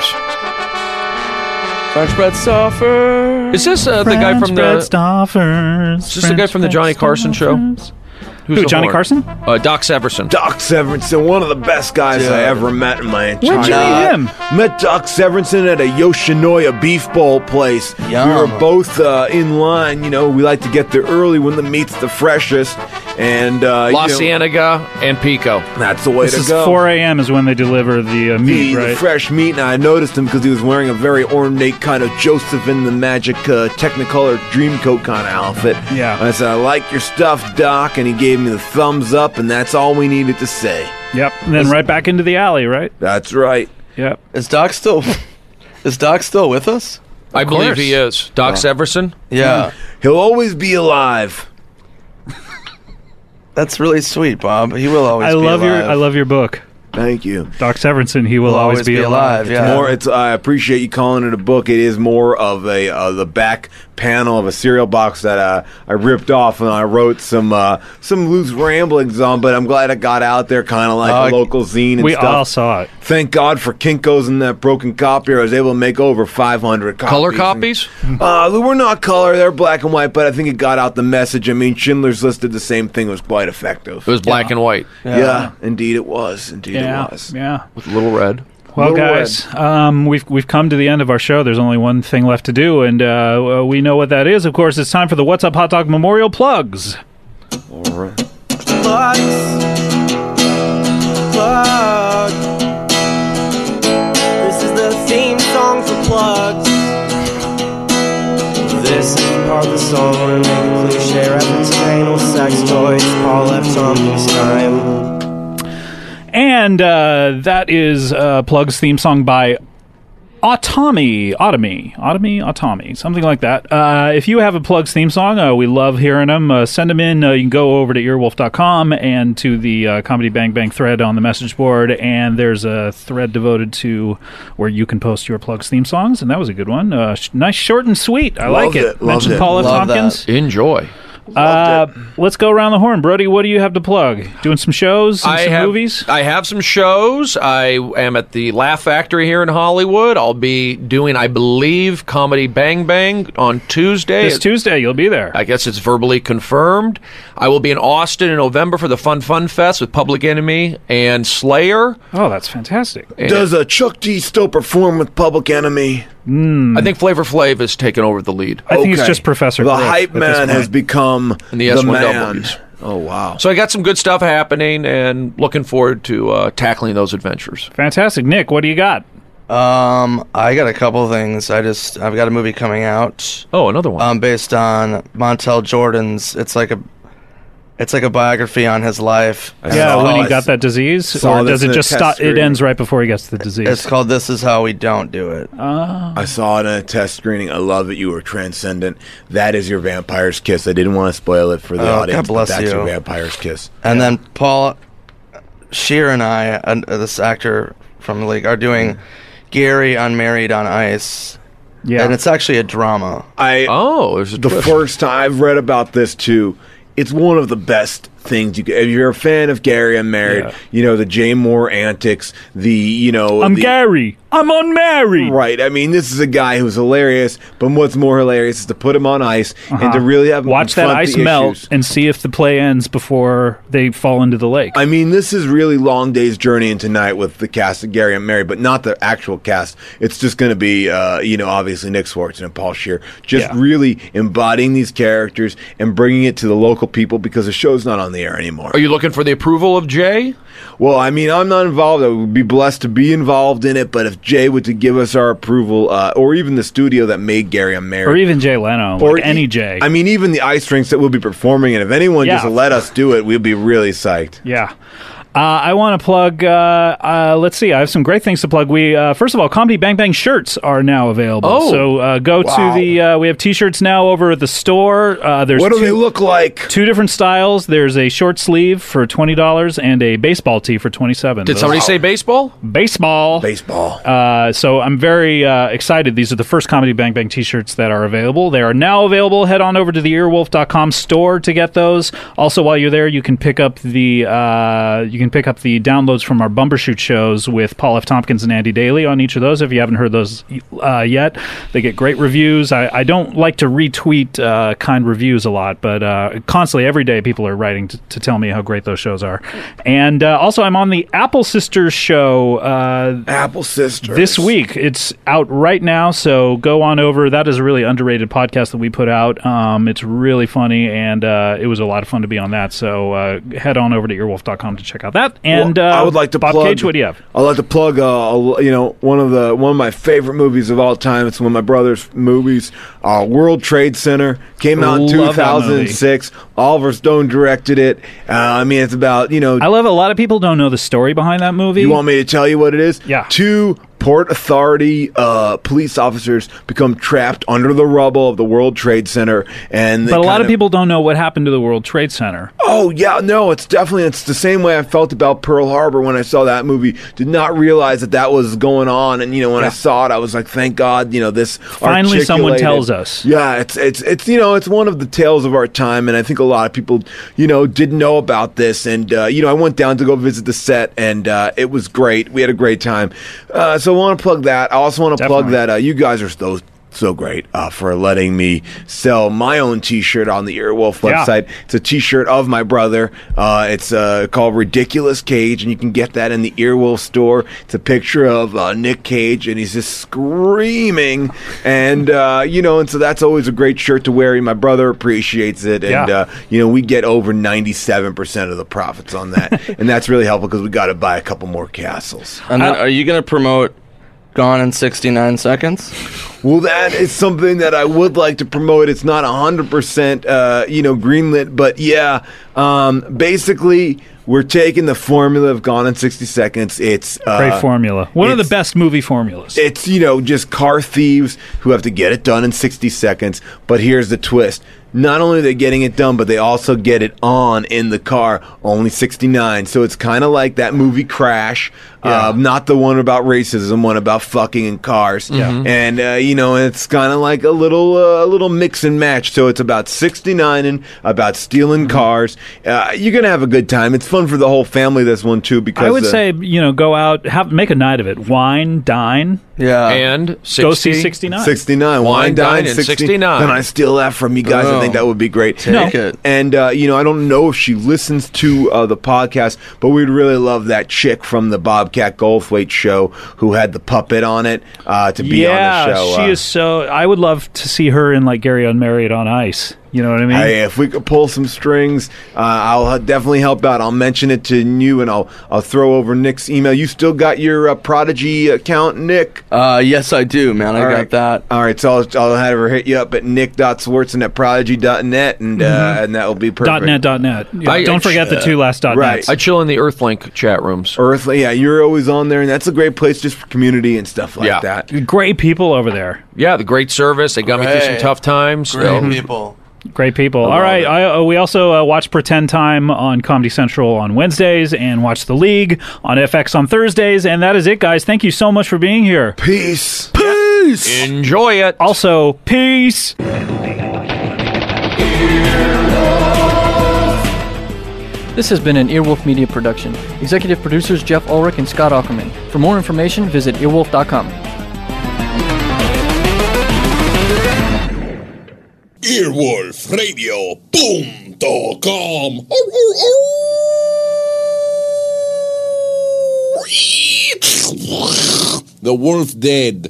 that. French bread stuffer. Is this the guy from Bread the? Stoffers. Is this the guy from the Johnny Carson show? Who's Who, the Johnny horn? Carson? Doc Severson. Doc Severinsen, one of the best guys I ever met in my entire Where'd you meet him? Met Doc Severinsen at a Yoshinoya beef bowl place. Yum. We were both in line. You know, we like to get there early when the meat's the freshest. And La you know, Cienega and Pico. that's the way This to is go. 4 a.m. is when they deliver the meat, The right? fresh meat, and I noticed him because he was wearing a very ornate kind of Joseph in the Magic Technicolor Dreamcoat kind of outfit. Yeah. And I said, I like your stuff, Doc, and he gave me the thumbs up, and that's all we needed to say. Yep. And then right back into the alley, right? That's right. Yep. Is Doc still with us? I believe course. he is. Doc Severson. Yeah. He'll always be alive. That's really sweet, Bob. He will always I be love alive. your book. Thank you. Doc Severinsen, he will always be alive. Yeah. I appreciate you calling it a book. It is more of the back panel of a cereal box that I ripped off and I wrote some loose ramblings on. But I'm glad it got out there, kind of like a local zine and We stuff. all saw it. Thank God for Kinko's and that broken copy. I was able to make over 500 copies. Color copies? They were not color; they're black and white. But I think it got out the message. I mean, Schindler's List did the same thing. It was quite effective. It was black and white Yeah, indeed it was. Indeed Yeah. it was. Yeah. with little red. Well, Little guys, we've come to the end of our show. There's only one thing left to do, and we know what that is. Of course, it's time for the What's Up Hot Dog Memorial Plugs. All right. Plug. This is the theme song for plugs. This is the part of the song where we make a cliche reference to anal sex toys. Paul F. Tompkins time. And that is Plug's theme song by Automy, something like that. If you have a Plug's theme song, we love hearing them. Send them in. You can go over to earwolf.com and to the Comedy Bang Bang thread on the message board, and there's a thread devoted to where you can post your Plug's theme songs, and that was a good one. Nice, short and sweet. I like Loved it. it, loved Mentioned it. Paul F. Love Tompkins. Enjoy. Let's go around the horn. Brody, what do you have to plug? Doing some shows and some have movies? I have some shows. I am at the Laugh Factory here in Hollywood. I'll be doing, I believe, Comedy Bang Bang on Tuesday. This Tuesday, you'll be there. I guess it's verbally confirmed. I will be in Austin in November for the Fun Fest with Public Enemy and Slayer. Oh, that's fantastic. Does Chuck D still perform with Public Enemy? I think Flavor Flav has taken over the lead. I think it's Okay. just Professor The Griff hype at this man has point. become And the the S1Ws. man. Oh, wow. So I got some good stuff happening and looking forward to tackling those adventures. Fantastic. Nick, what do you got? I got a couple things. I've got a movie coming out. Oh, another one. Based on Montel Jordan's. It's like a biography on his life. Yeah, when he got that disease, or does it just stop? It ends right before he gets the disease. It's called "This Is How We Don't Do It." I saw it in a test screening. I love it. You were transcendent. That is your vampire's kiss. I didn't want to spoil it for the audience, God bless but that's you. your vampire's kiss. And then Paul Scheer and I, this actor from the league, are doing Gary Unmarried on Ice. Yeah, and it's actually a drama. There's a the twist. first time I've read about this too. It's one of the best things you could. If you're a fan of Gary Unmarried, the Jay Moore antics, Gary, I'm unmarried. Right. I mean, this is a guy who's hilarious, but what's more hilarious is to put him on ice and to really have him watch that confront ice the melt issues. and see if the play ends before they fall into the lake. I mean, this is really Long Day's Journey into Night with the cast of Gary Unmarried, but not the actual cast. It's just going to be, obviously Nick Swartzen and Paul Scheer, just really embodying these characters and bringing it to the local people because the show's not on the air anymore. Are you looking for the approval of Jay? Well, I mean, I'm not involved. I would be blessed to be involved in it, but if Jay were to give us our approval, or even the studio that made Gary Unmarried, or even Jay Leno, or any Jay. I mean, even the ice rinks that we'll be performing, and if anyone just let us do it, we'll be really psyched. Yeah. I want to plug, let's see, I have some great things to plug. We, first of all, Comedy Bang Bang shirts are now available. Oh. So go to the, we have t-shirts now over at the store. There's what do they look like? 2 different styles. There's a short sleeve for $20 and a baseball tee for $27. Did somebody say baseball? Baseball. So I'm very excited. These are the first Comedy Bang Bang t-shirts that are available. They are now available. Head on over to the earwolf.com store to get those. Also, while you're there, you can pick up the downloads from our Bumbershoot shows with Paul F. Tompkins and Andy Daly on each of those. If you haven't heard those yet, they get great reviews. I don't like to retweet kind reviews a lot, but constantly every day people are writing to tell me how great those shows are. And also, I'm on the Apple Sisters show. Apple Sisters. This week. It's out right now, so go on over. That is a really underrated podcast that we put out. It's really funny, and it was a lot of fun to be on that. So head on over to earwolf.com to check out that. And I would like to Bob plug. Cage, what do you have? I'd like to plug, one of my favorite movies of all time. It's one of my brother's movies. World Trade Center came out in Love that 2006. Oliver Stone directed it. It's about I love a lot of people don't know the story behind that movie. You want me to tell you what it is? Yeah. 2 Port Authority police officers become trapped under the rubble of the World Trade Center, and but a lot of people don't know what happened to the World Trade Center. Oh yeah, no, it's the same way I felt about Pearl Harbor when I saw that movie. Did not realize that was going on, and when I saw it, I was like, thank God, this finally someone tells us. Yeah, it's it's one of the tales of our time, and I think a lot of people didn't know about this, and I went down to go visit the set, and it was great. We had a great time. So I want to plug that. I also want to plug that you guys are so great for letting me sell my own t-shirt on the Earwolf website. It's a t-shirt of my brother. It's called Ridiculous Cage, and you can get that in the Earwolf store. It's a picture of Nick Cage, and he's just screaming, and and so that's always a great shirt to wear. My brother appreciates it, and we get over 97% of the profits on that, and that's really helpful because we got to buy a couple more castles. And then, are you going to promote Gone in 69 Seconds? Well, that is something that I would like to promote. It's not 100%, greenlit, but basically, we're taking the formula of Gone in 60 Seconds. It's great formula. One of the best movie formulas. It's just car thieves who have to get it done in 60 seconds. But here's the twist. Not only are they getting it done, but they also get it on in the car, only 69. So it's kind of like that movie Crash, not the one about racism, one about fucking in cars. Yeah. And, it's kind of like a little mix and match. So it's about 69 and about stealing cars. You're going to have a good time. It's fun for the whole family, this one, too. Because I would say, go out, make a night of it. Wine, dine. Yeah. And 60? Go see 69. 69. Wine, dine, 69. Can I steal that from you guys? I think that would be great. Take it. And, I don't know if she listens to the podcast, but we'd really love that chick from the Bobcat Goldthwait show who had the puppet on it to be on the show. She is so... I would love to see her in, like, Gary Unmarried on Ice. You know what I mean? Hey, if we could pull some strings, I'll definitely help out. I'll mention it to you, and I'll throw over Nick's email. You still got your Prodigy account, Nick? Yes, I do, man. I got that. All right, so I'll have her hit you up at nick.swartzen@prodigy.net, and that will be perfect. .net. Yeah, don't forget the two last .nets. Right. I chill in the Earthlink chat rooms. Earthly, yeah, you're always on there, and that's a great place just for community and stuff like that. Great people over there. Yeah, the great service. They got me through some tough times. Great people. Great people. All right. We also watch Pretend Time on Comedy Central on Wednesdays and watch The League on FX on Thursdays. And that is it, guys. Thank you so much for being here. Peace. Peace. Enjoy it. Also, peace. This has been an Earwolf Media production. Executive producers Jeff Ulrich and Scott Ackerman. For more information, visit earwolf.com. earwolfradio.com. The wolf dead.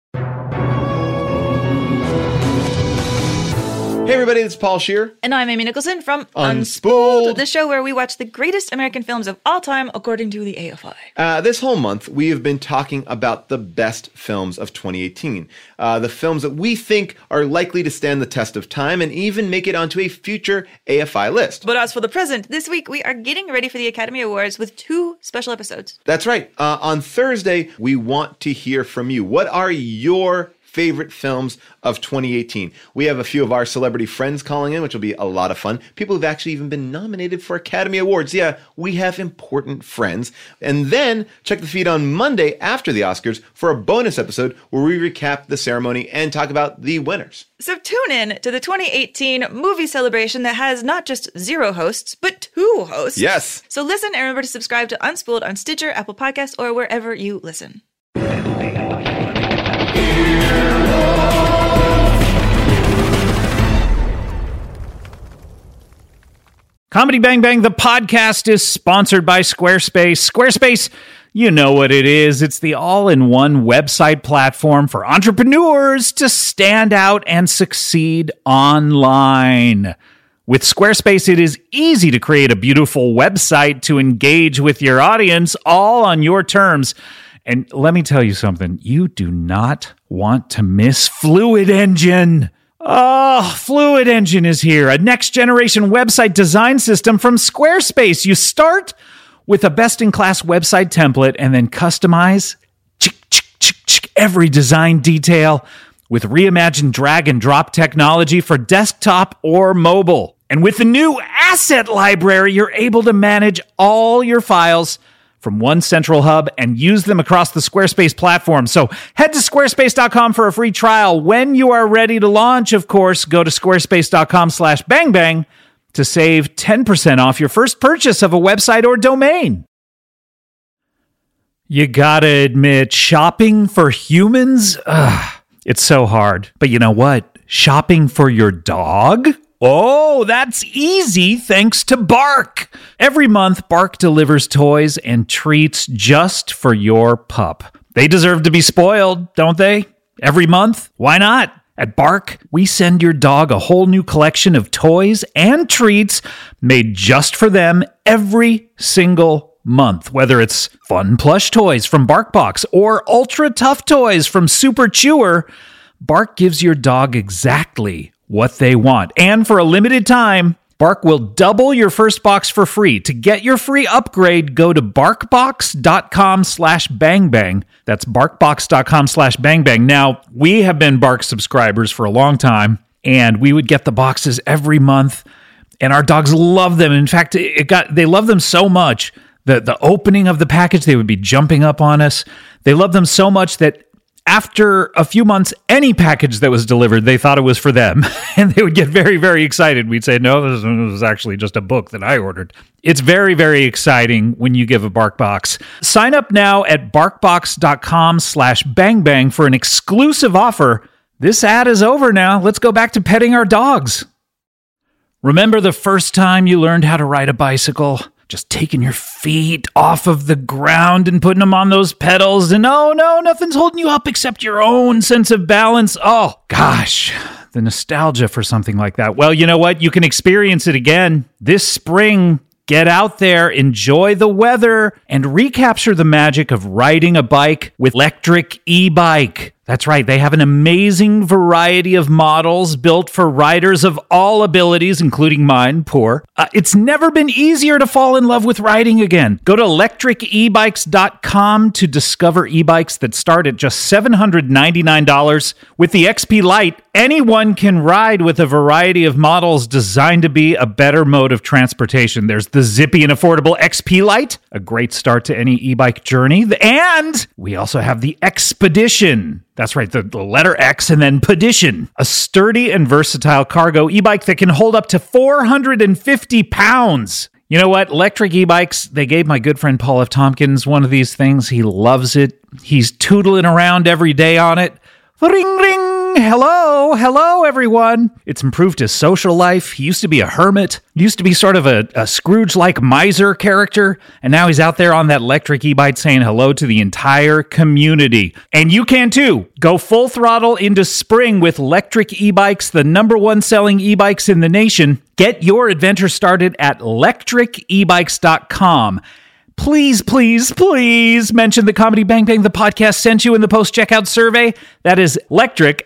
Hey everybody, it's Paul Scheer. And I'm Amy Nicholson from Unspooled, the show where we watch the greatest American films of all time according to the AFI. This whole month, we have been talking about the best films of 2018. The films that we think are likely to stand the test of time and even make it onto a future AFI list. But as for the present, this week we are getting ready for the Academy Awards with 2 special episodes. That's right. On Thursday, we want to hear from you. What are your favorite films of 2018? We have a few of our celebrity friends calling in, which will be a lot of fun. People who've actually even been nominated for Academy Awards. Yeah, we have important friends. And then check the feed on Monday after the Oscars for a bonus episode where we recap the ceremony and talk about the winners. So tune in to the 2018 movie celebration that has not just 0 hosts, but 2 hosts. Yes. So listen and remember to subscribe to Unspooled on Stitcher, Apple Podcasts, or wherever you listen. Comedy Bang Bang, the podcast, is sponsored by Squarespace. Squarespace, you know what it is. It's the all-in-one website platform for entrepreneurs to stand out and succeed online. With Squarespace, it is easy to create a beautiful website to engage with your audience, all on your terms. And let me tell you something. You do not want to miss Fluid Engine. Oh, Fluid Engine is here, a next-generation website design system from Squarespace. You start with a best-in-class website template and then customize every design detail with reimagined drag-and-drop technology for desktop or mobile. And with the new Asset Library, you're able to manage all your files from one central hub and use them across the Squarespace platform. So head to squarespace.com for a free trial. When you are ready to launch, of course, go to squarespace.com/bangbang to save 10% off your first purchase of a website or domain. You gotta admit, shopping for humans, it's so hard. But you know what? Shopping for your dog? Oh, that's easy thanks to Bark. Every month, Bark delivers toys and treats just for your pup. They deserve to be spoiled, don't they? Every month? Why not? At Bark, we send your dog a whole new collection of toys and treats made just for them every single month. Whether it's fun plush toys from BarkBox or ultra tough toys from Super Chewer, Bark gives your dog exactly what they want. And for a limited time, Bark will double your first box for free. To get your free upgrade, go to barkbox.com/bangbang. That's barkbox.com/bangbang. Now, we have been Bark subscribers for a long time, and we would get the boxes every month, and our dogs love them. In fact, they love them so much that the opening of the package, they would be jumping up on us. They love them so much that after a few months, any package that was delivered, they thought it was for them. And they would get very, very excited. We'd say, no, this was actually just a book that I ordered. It's very, very exciting when you give a BarkBox. Sign up now at barkbox.com/bangbang for an exclusive offer. This ad is over now. Let's go back to petting our dogs. Remember the first time you learned how to ride a bicycle? just taking your feet off of the ground and putting them on those pedals, and oh no, nothing's holding you up except your own sense of balance. Oh gosh, the nostalgia for something like that. Well, you know what? You can experience it again this spring. Get out there, enjoy the weather, and recapture the magic of riding a bike with Lectric e-Bike. That's right, they have an amazing variety of models built for riders of all abilities, including mine, poor. It's never been easier to fall in love with riding again. Go to lectricebikes.com to discover e-bikes that start at just $799. With the XP Lite, anyone can ride with a variety of models designed to be a better mode of transportation. There's the zippy and affordable XP Lite, a great start to any e-bike journey. And we also have the Expedition. That's right, the letter X and then Pedition, a sturdy and versatile cargo e-bike that can hold up to 450 pounds. You know what? Lectric e-bikes, they gave my good friend Paul F. Tompkins one of these things. He loves it. He's tootling around every day on it. Ring, ring. Hello, everyone. It's improved his social life. He used to be a hermit. He used to be sort of a Scrooge-like miser character. And now he's out there on that Lectric e-bike saying hello to the entire community. And you can too. Go full throttle into spring with Lectric e-bikes, the #1 selling e-bikes in the nation. Get your adventure started at lectricebikes.com. Please, please, please mention the Comedy Bang Bang the podcast sent you in the post-checkout survey. That is Lectric,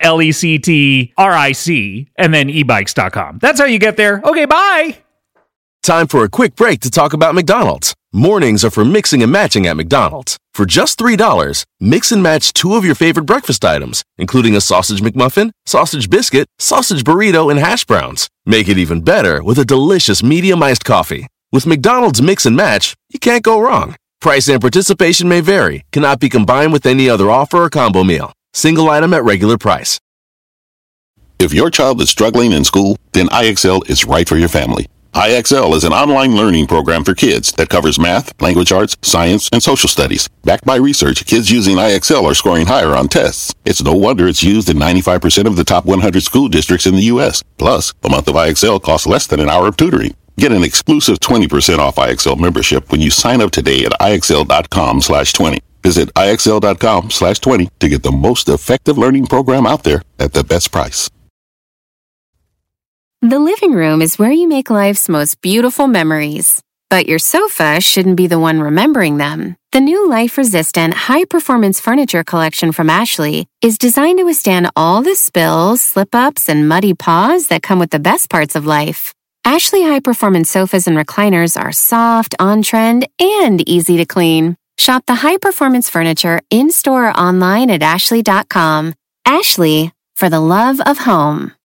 Lectric, and then ebikes.com. That's how you get there. Okay, bye. Time for a quick break to talk about McDonald's. Mornings are for mixing and matching at McDonald's. For just $3, mix and match 2 of your favorite breakfast items, including a sausage McMuffin, sausage biscuit, sausage burrito, and hash browns. Make it even better with a delicious medium iced coffee. With McDonald's Mix and Match, you can't go wrong. Price and participation may vary. Cannot be combined with any other offer or combo meal. Single item at regular price. If your child is struggling in school, then IXL is right for your family. IXL is an online learning program for kids that covers math, language arts, science, and social studies. Backed by research, kids using IXL are scoring higher on tests. It's no wonder it's used in 95% of the top 100 school districts in the U.S. Plus, a month of IXL costs less than an hour of tutoring. Get an exclusive 20% off IXL membership when you sign up today at IXL.com/20. Visit IXL.com/20 to get the most effective learning program out there at the best price. The living room is where you make life's most beautiful memories. But your sofa shouldn't be the one remembering them. The new life-resistant, high-performance furniture collection from Ashley is designed to withstand all the spills, slip-ups, and muddy paws that come with the best parts of life. Ashley high-performance sofas and recliners are soft, on-trend, and easy to clean. Shop the high-performance furniture in-store or online at Ashley.com. Ashley, for the love of home.